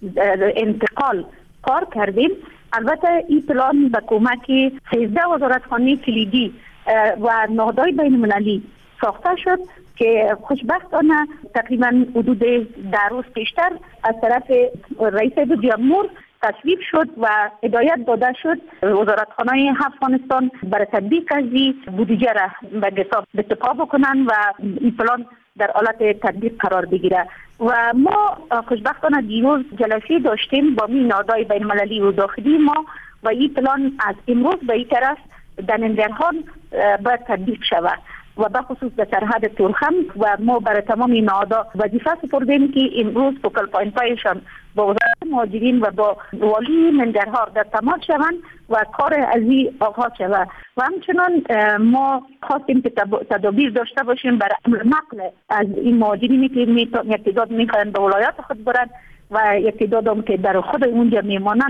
انتقال کار کردیم. البته این پلان به کمک سیزده وزارتخانه کلیدی و نهادهای بین المللی ساخته شد که خوشبختانه تقریبا حدود ده روز پیشتر از طرف رئیس جمهور تصویب شد و هدایت داده شد وزارتخانه افغانستان برای تطبیق از بودجه را به حساب اتفاق بکنن و این پلان در حالت تطبیق قرار بگیره. و ما خوشبختانه دیروز جلسه داشتیم با نهادهای بین المللی و داخلی ما و این پلان از امروز به این طرف در ننگرهان باید تطبیق شود و به خصوص در سرحد تورخم و ما برای تمام نهادها وظیفه سپردیم که امروز فوکال پوینت هایشان با وزارت مهاجرین و با والی ننگرهار در تماس شوند و کار از این آغاز شود. و همچنان ما خواستیم که تدابیر داشته باشیم برای نقل از این مهاجرینی که یک تعداد میخواهند به ولایات خود برند و یک تعداد هم که در خود اونجا میمانند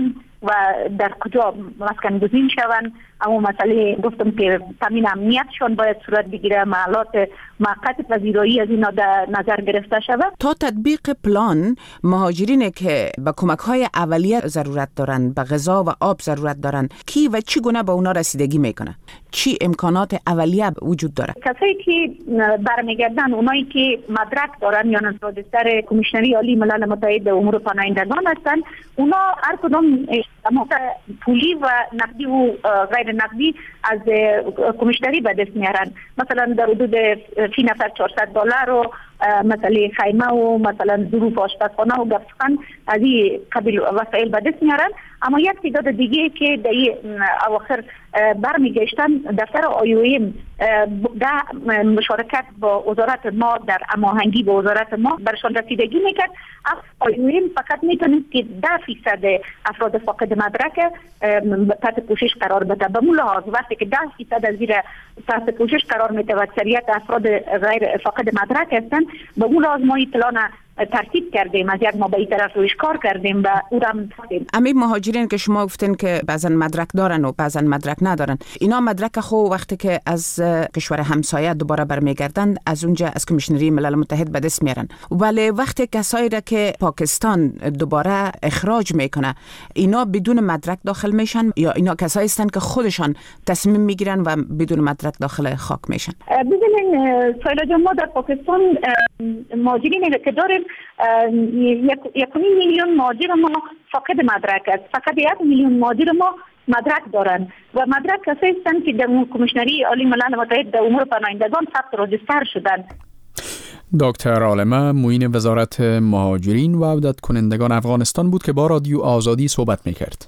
و در کجا مسکن گزین شوند. اما مسئله گفتم که تامین امنیتشان باید صورت بگیره، محلات موقت پذیرایی از اینا در نظر گرفته شود. تا تطبیق پلان مهاجرین که به کمک‌های اولیه ضرورت دارند، به غذا و آب ضرورت دارند، کی و چگونه به اونا رسیدگی میکنه؟ چی امکانات اولیه وجود داره؟ کسایی که برمیگردن، اونایی که مدرک دارن یا نظارتگر کمیشنری عالی ملل متحد امور پناهندگان هستن، اونا هر کدام پولی و نقدی و غیر نقدی از کمیشنری به دست میارن. مثلا در حدود فی نفر چهارصد دلار و مثلا خیمه و مثلا ظروف آشپزخانه و گفتخان از این قبیل وسایل به دست میارن. اما یک تعداد دیگه که در اواخر برمیگشتن، دفتر آی او ام ده مشارکت با وزارت ما در هماهنگی با وزارت ما برشان رسیدگی میکرد. آی او ام فقط میتونید که ده فیصد افراد فاقد مدرک تحت پوشش قرار بده. به مول لحاظ وقتی که ده فیصد از زیر تحت پوشش قرار میده و اکثریت افراد غیر فاقد مدرک هستن، به مول لحاظ ما اطلاع ترتیب کردیم، از یک ما به این طرف رویش کار کردیم و او را هم امی مهاجرین که شما گفتین که بعضا مدرک دارن و بعضا مدرک ندارن، اینا مدرک خو وقتی که از کشور همسایه دوباره برمیگردند از اونجا از کمیشنری ملل متحد به دست میارن، ولی وقتی کسایی را که پاکستان دوباره اخراج میکنه اینا بدون مدرک داخل میشن یا اینا کسایی هستن که خودشان تصمیم میگیرن و بدون مدرک داخل خاک میشن؟ ببینین سایلا جان، ما در پاکستان مهاجرین که داریم یک میلیون مهاجر ما فاقد مدرک است. فقط یک میلیون مهاجر ما مدرک دارن و مدرک کسایی هستند که در کمیشنری عالی ملل متحد در امور پناهندگان ثبت راجستر شدن. دکتر عالمه معین وزارت مهاجرین و عودت کنندگان افغانستان بود که با رادیو آزادی صحبت میکرد.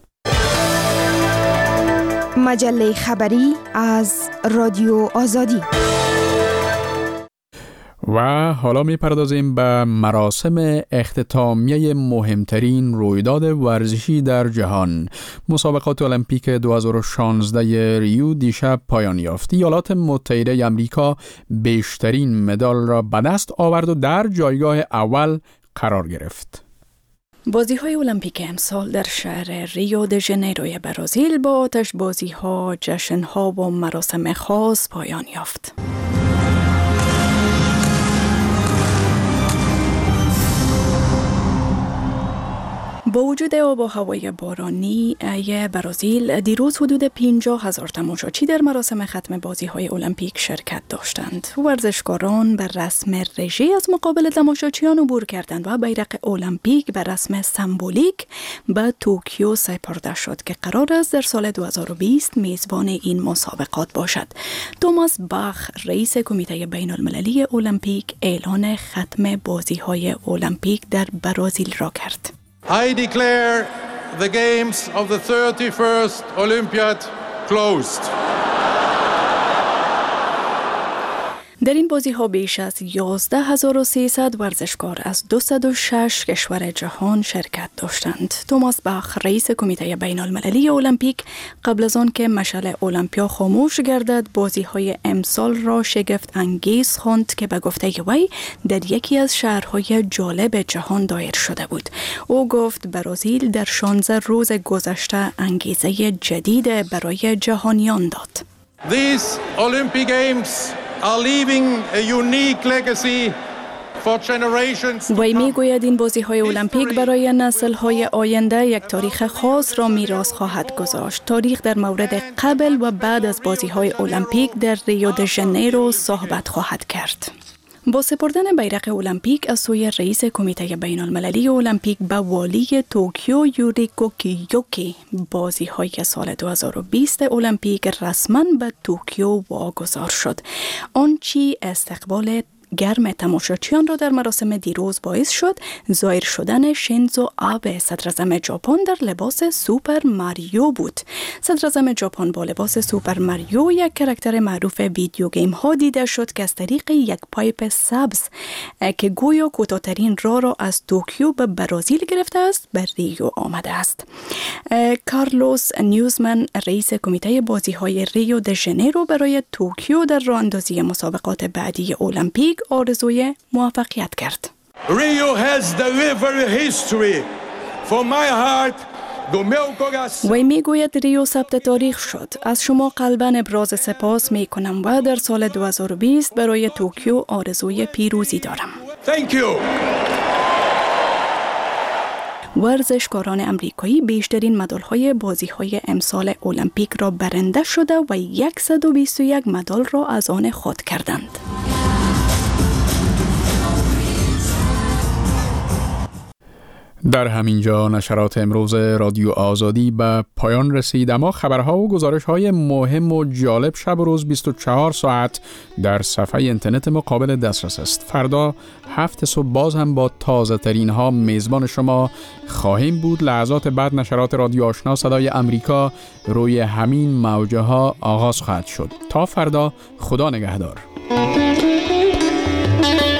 مجله خبری از رادیو آزادی. و حالا میپردازیم به مراسم اختتامیه مهمترین رویداد ورزشی در جهان. مسابقات المپیک دو هزار و شانزده ریو دیشب پایان یافت. ایالات متحده آمریکا بیشترین مدال را به دست آورد و در جایگاه اول قرار گرفت. بازی‌های المپیک امسال در شهر ریو د ژنیروی برزیل با آتش بازی‌ها، جشن‌ها و مراسم خاص پایان یافت. با وجود آب و هوای بارانی برزیل، دیروز حدود پنجاه هزار تماشاچی در مراسم ختم بازی‌های المپیک شرکت داشتند. ورزشکاران بر رسم رژه از مقابل تماشاچیان عبور کردند و بیرق المپیک بر رسم سمبولیک به توکیو سپرده شد که قرار است در سال دو هزار و بیست میزبان این مسابقات باشد. توماس باخ، رئیس کمیته بین المللی المپیک، اعلان ختم بازی‌های المپیک در برزیل را کرد. I declare the games of the thirty-first Olympiad closed. در این بازی ها بیش از یازده هزار و سیصد ورزشکار از دویست و شش کشور جهان شرکت داشتند. توماس باخ، رئیس کمیته بین المللی المپیک، قبل از آن که مشعل المپیا خاموش گردد، بازی های امسال را شگفت انگیز خواند که به گفته وی در یکی از شهرهای جالب جهان دایر شده بود. او گفت برزیل در شانزده روز گذشته انگیزه جدید برای جهانیان داد. These Olympic Games are leaving a unique legacy for generations. وی میگوید این بازی‌های المپیک برای نسل‌های آینده یک تاریخ خاص را میراث خواهد گذاشت. تاریخ در مورد قبل و بعد از بازی‌های المپیک در ریو د ژنیرو صحبت خواهد کرد. با سپردن بیرق المپیک از سوی رئیس کمیته بین المللی المپیک به والی توکیو یوریکو کیوکی، بازی‌های سال دو هزار و بیست المپیک رسما به توکیو واگذار شد. آنچه استقبال گرم تماشاچیان را در مراسم دیروز باعث شد ظاهر شدن شینزو آبه، صدراعظم ژاپن، در لباس سوپر ماریو بود. صدراعظم ژاپن با لباس سوپر ماریو، یک کاراکتر معروف ویدیو گیم ها، دیده شد که از طریق یک پایپ سبز که گویا کوتاه‌ترین راه را از توکیو به برزیل گرفته است به ریو آمده است. کارلوس نیوزمن، رئیس کمیته بازی‌های ریو د ژنیرو برای توکیو در راه اندازی مسابقات بعدی المپیک آرزوی موفقیت کرد. Rio has delivered history. For my heart, وی می گوید ریو ثبت تاریخ شد. از شما قلباً ابراز سپاس می کنم و در سال دو هزار و بیست برای توکیو آرزوی پیروزی دارم. Thank you. ورزشکاران امریکایی بیشترین مدال‌های بازی‌های امسال المپیک را برنده شده و صد و بیست و یک مدال را از آن خود کردند. در همین جا نشرات امروز رادیو آزادی به پایان رسید، اما خبرها و گزارش‌های مهم و جالب شب و روز بیست و چهار ساعت در صفحه اینترنت ما قابل دسترس است. فردا هفت صبح باز هم با تازه ترین ها میزبان شما خواهیم بود. لحظات بعد نشرات رادیو آشنا صدای امریکا روی همین موجه ها آغاز خواهد شد. تا فردا، خدا نگهدار.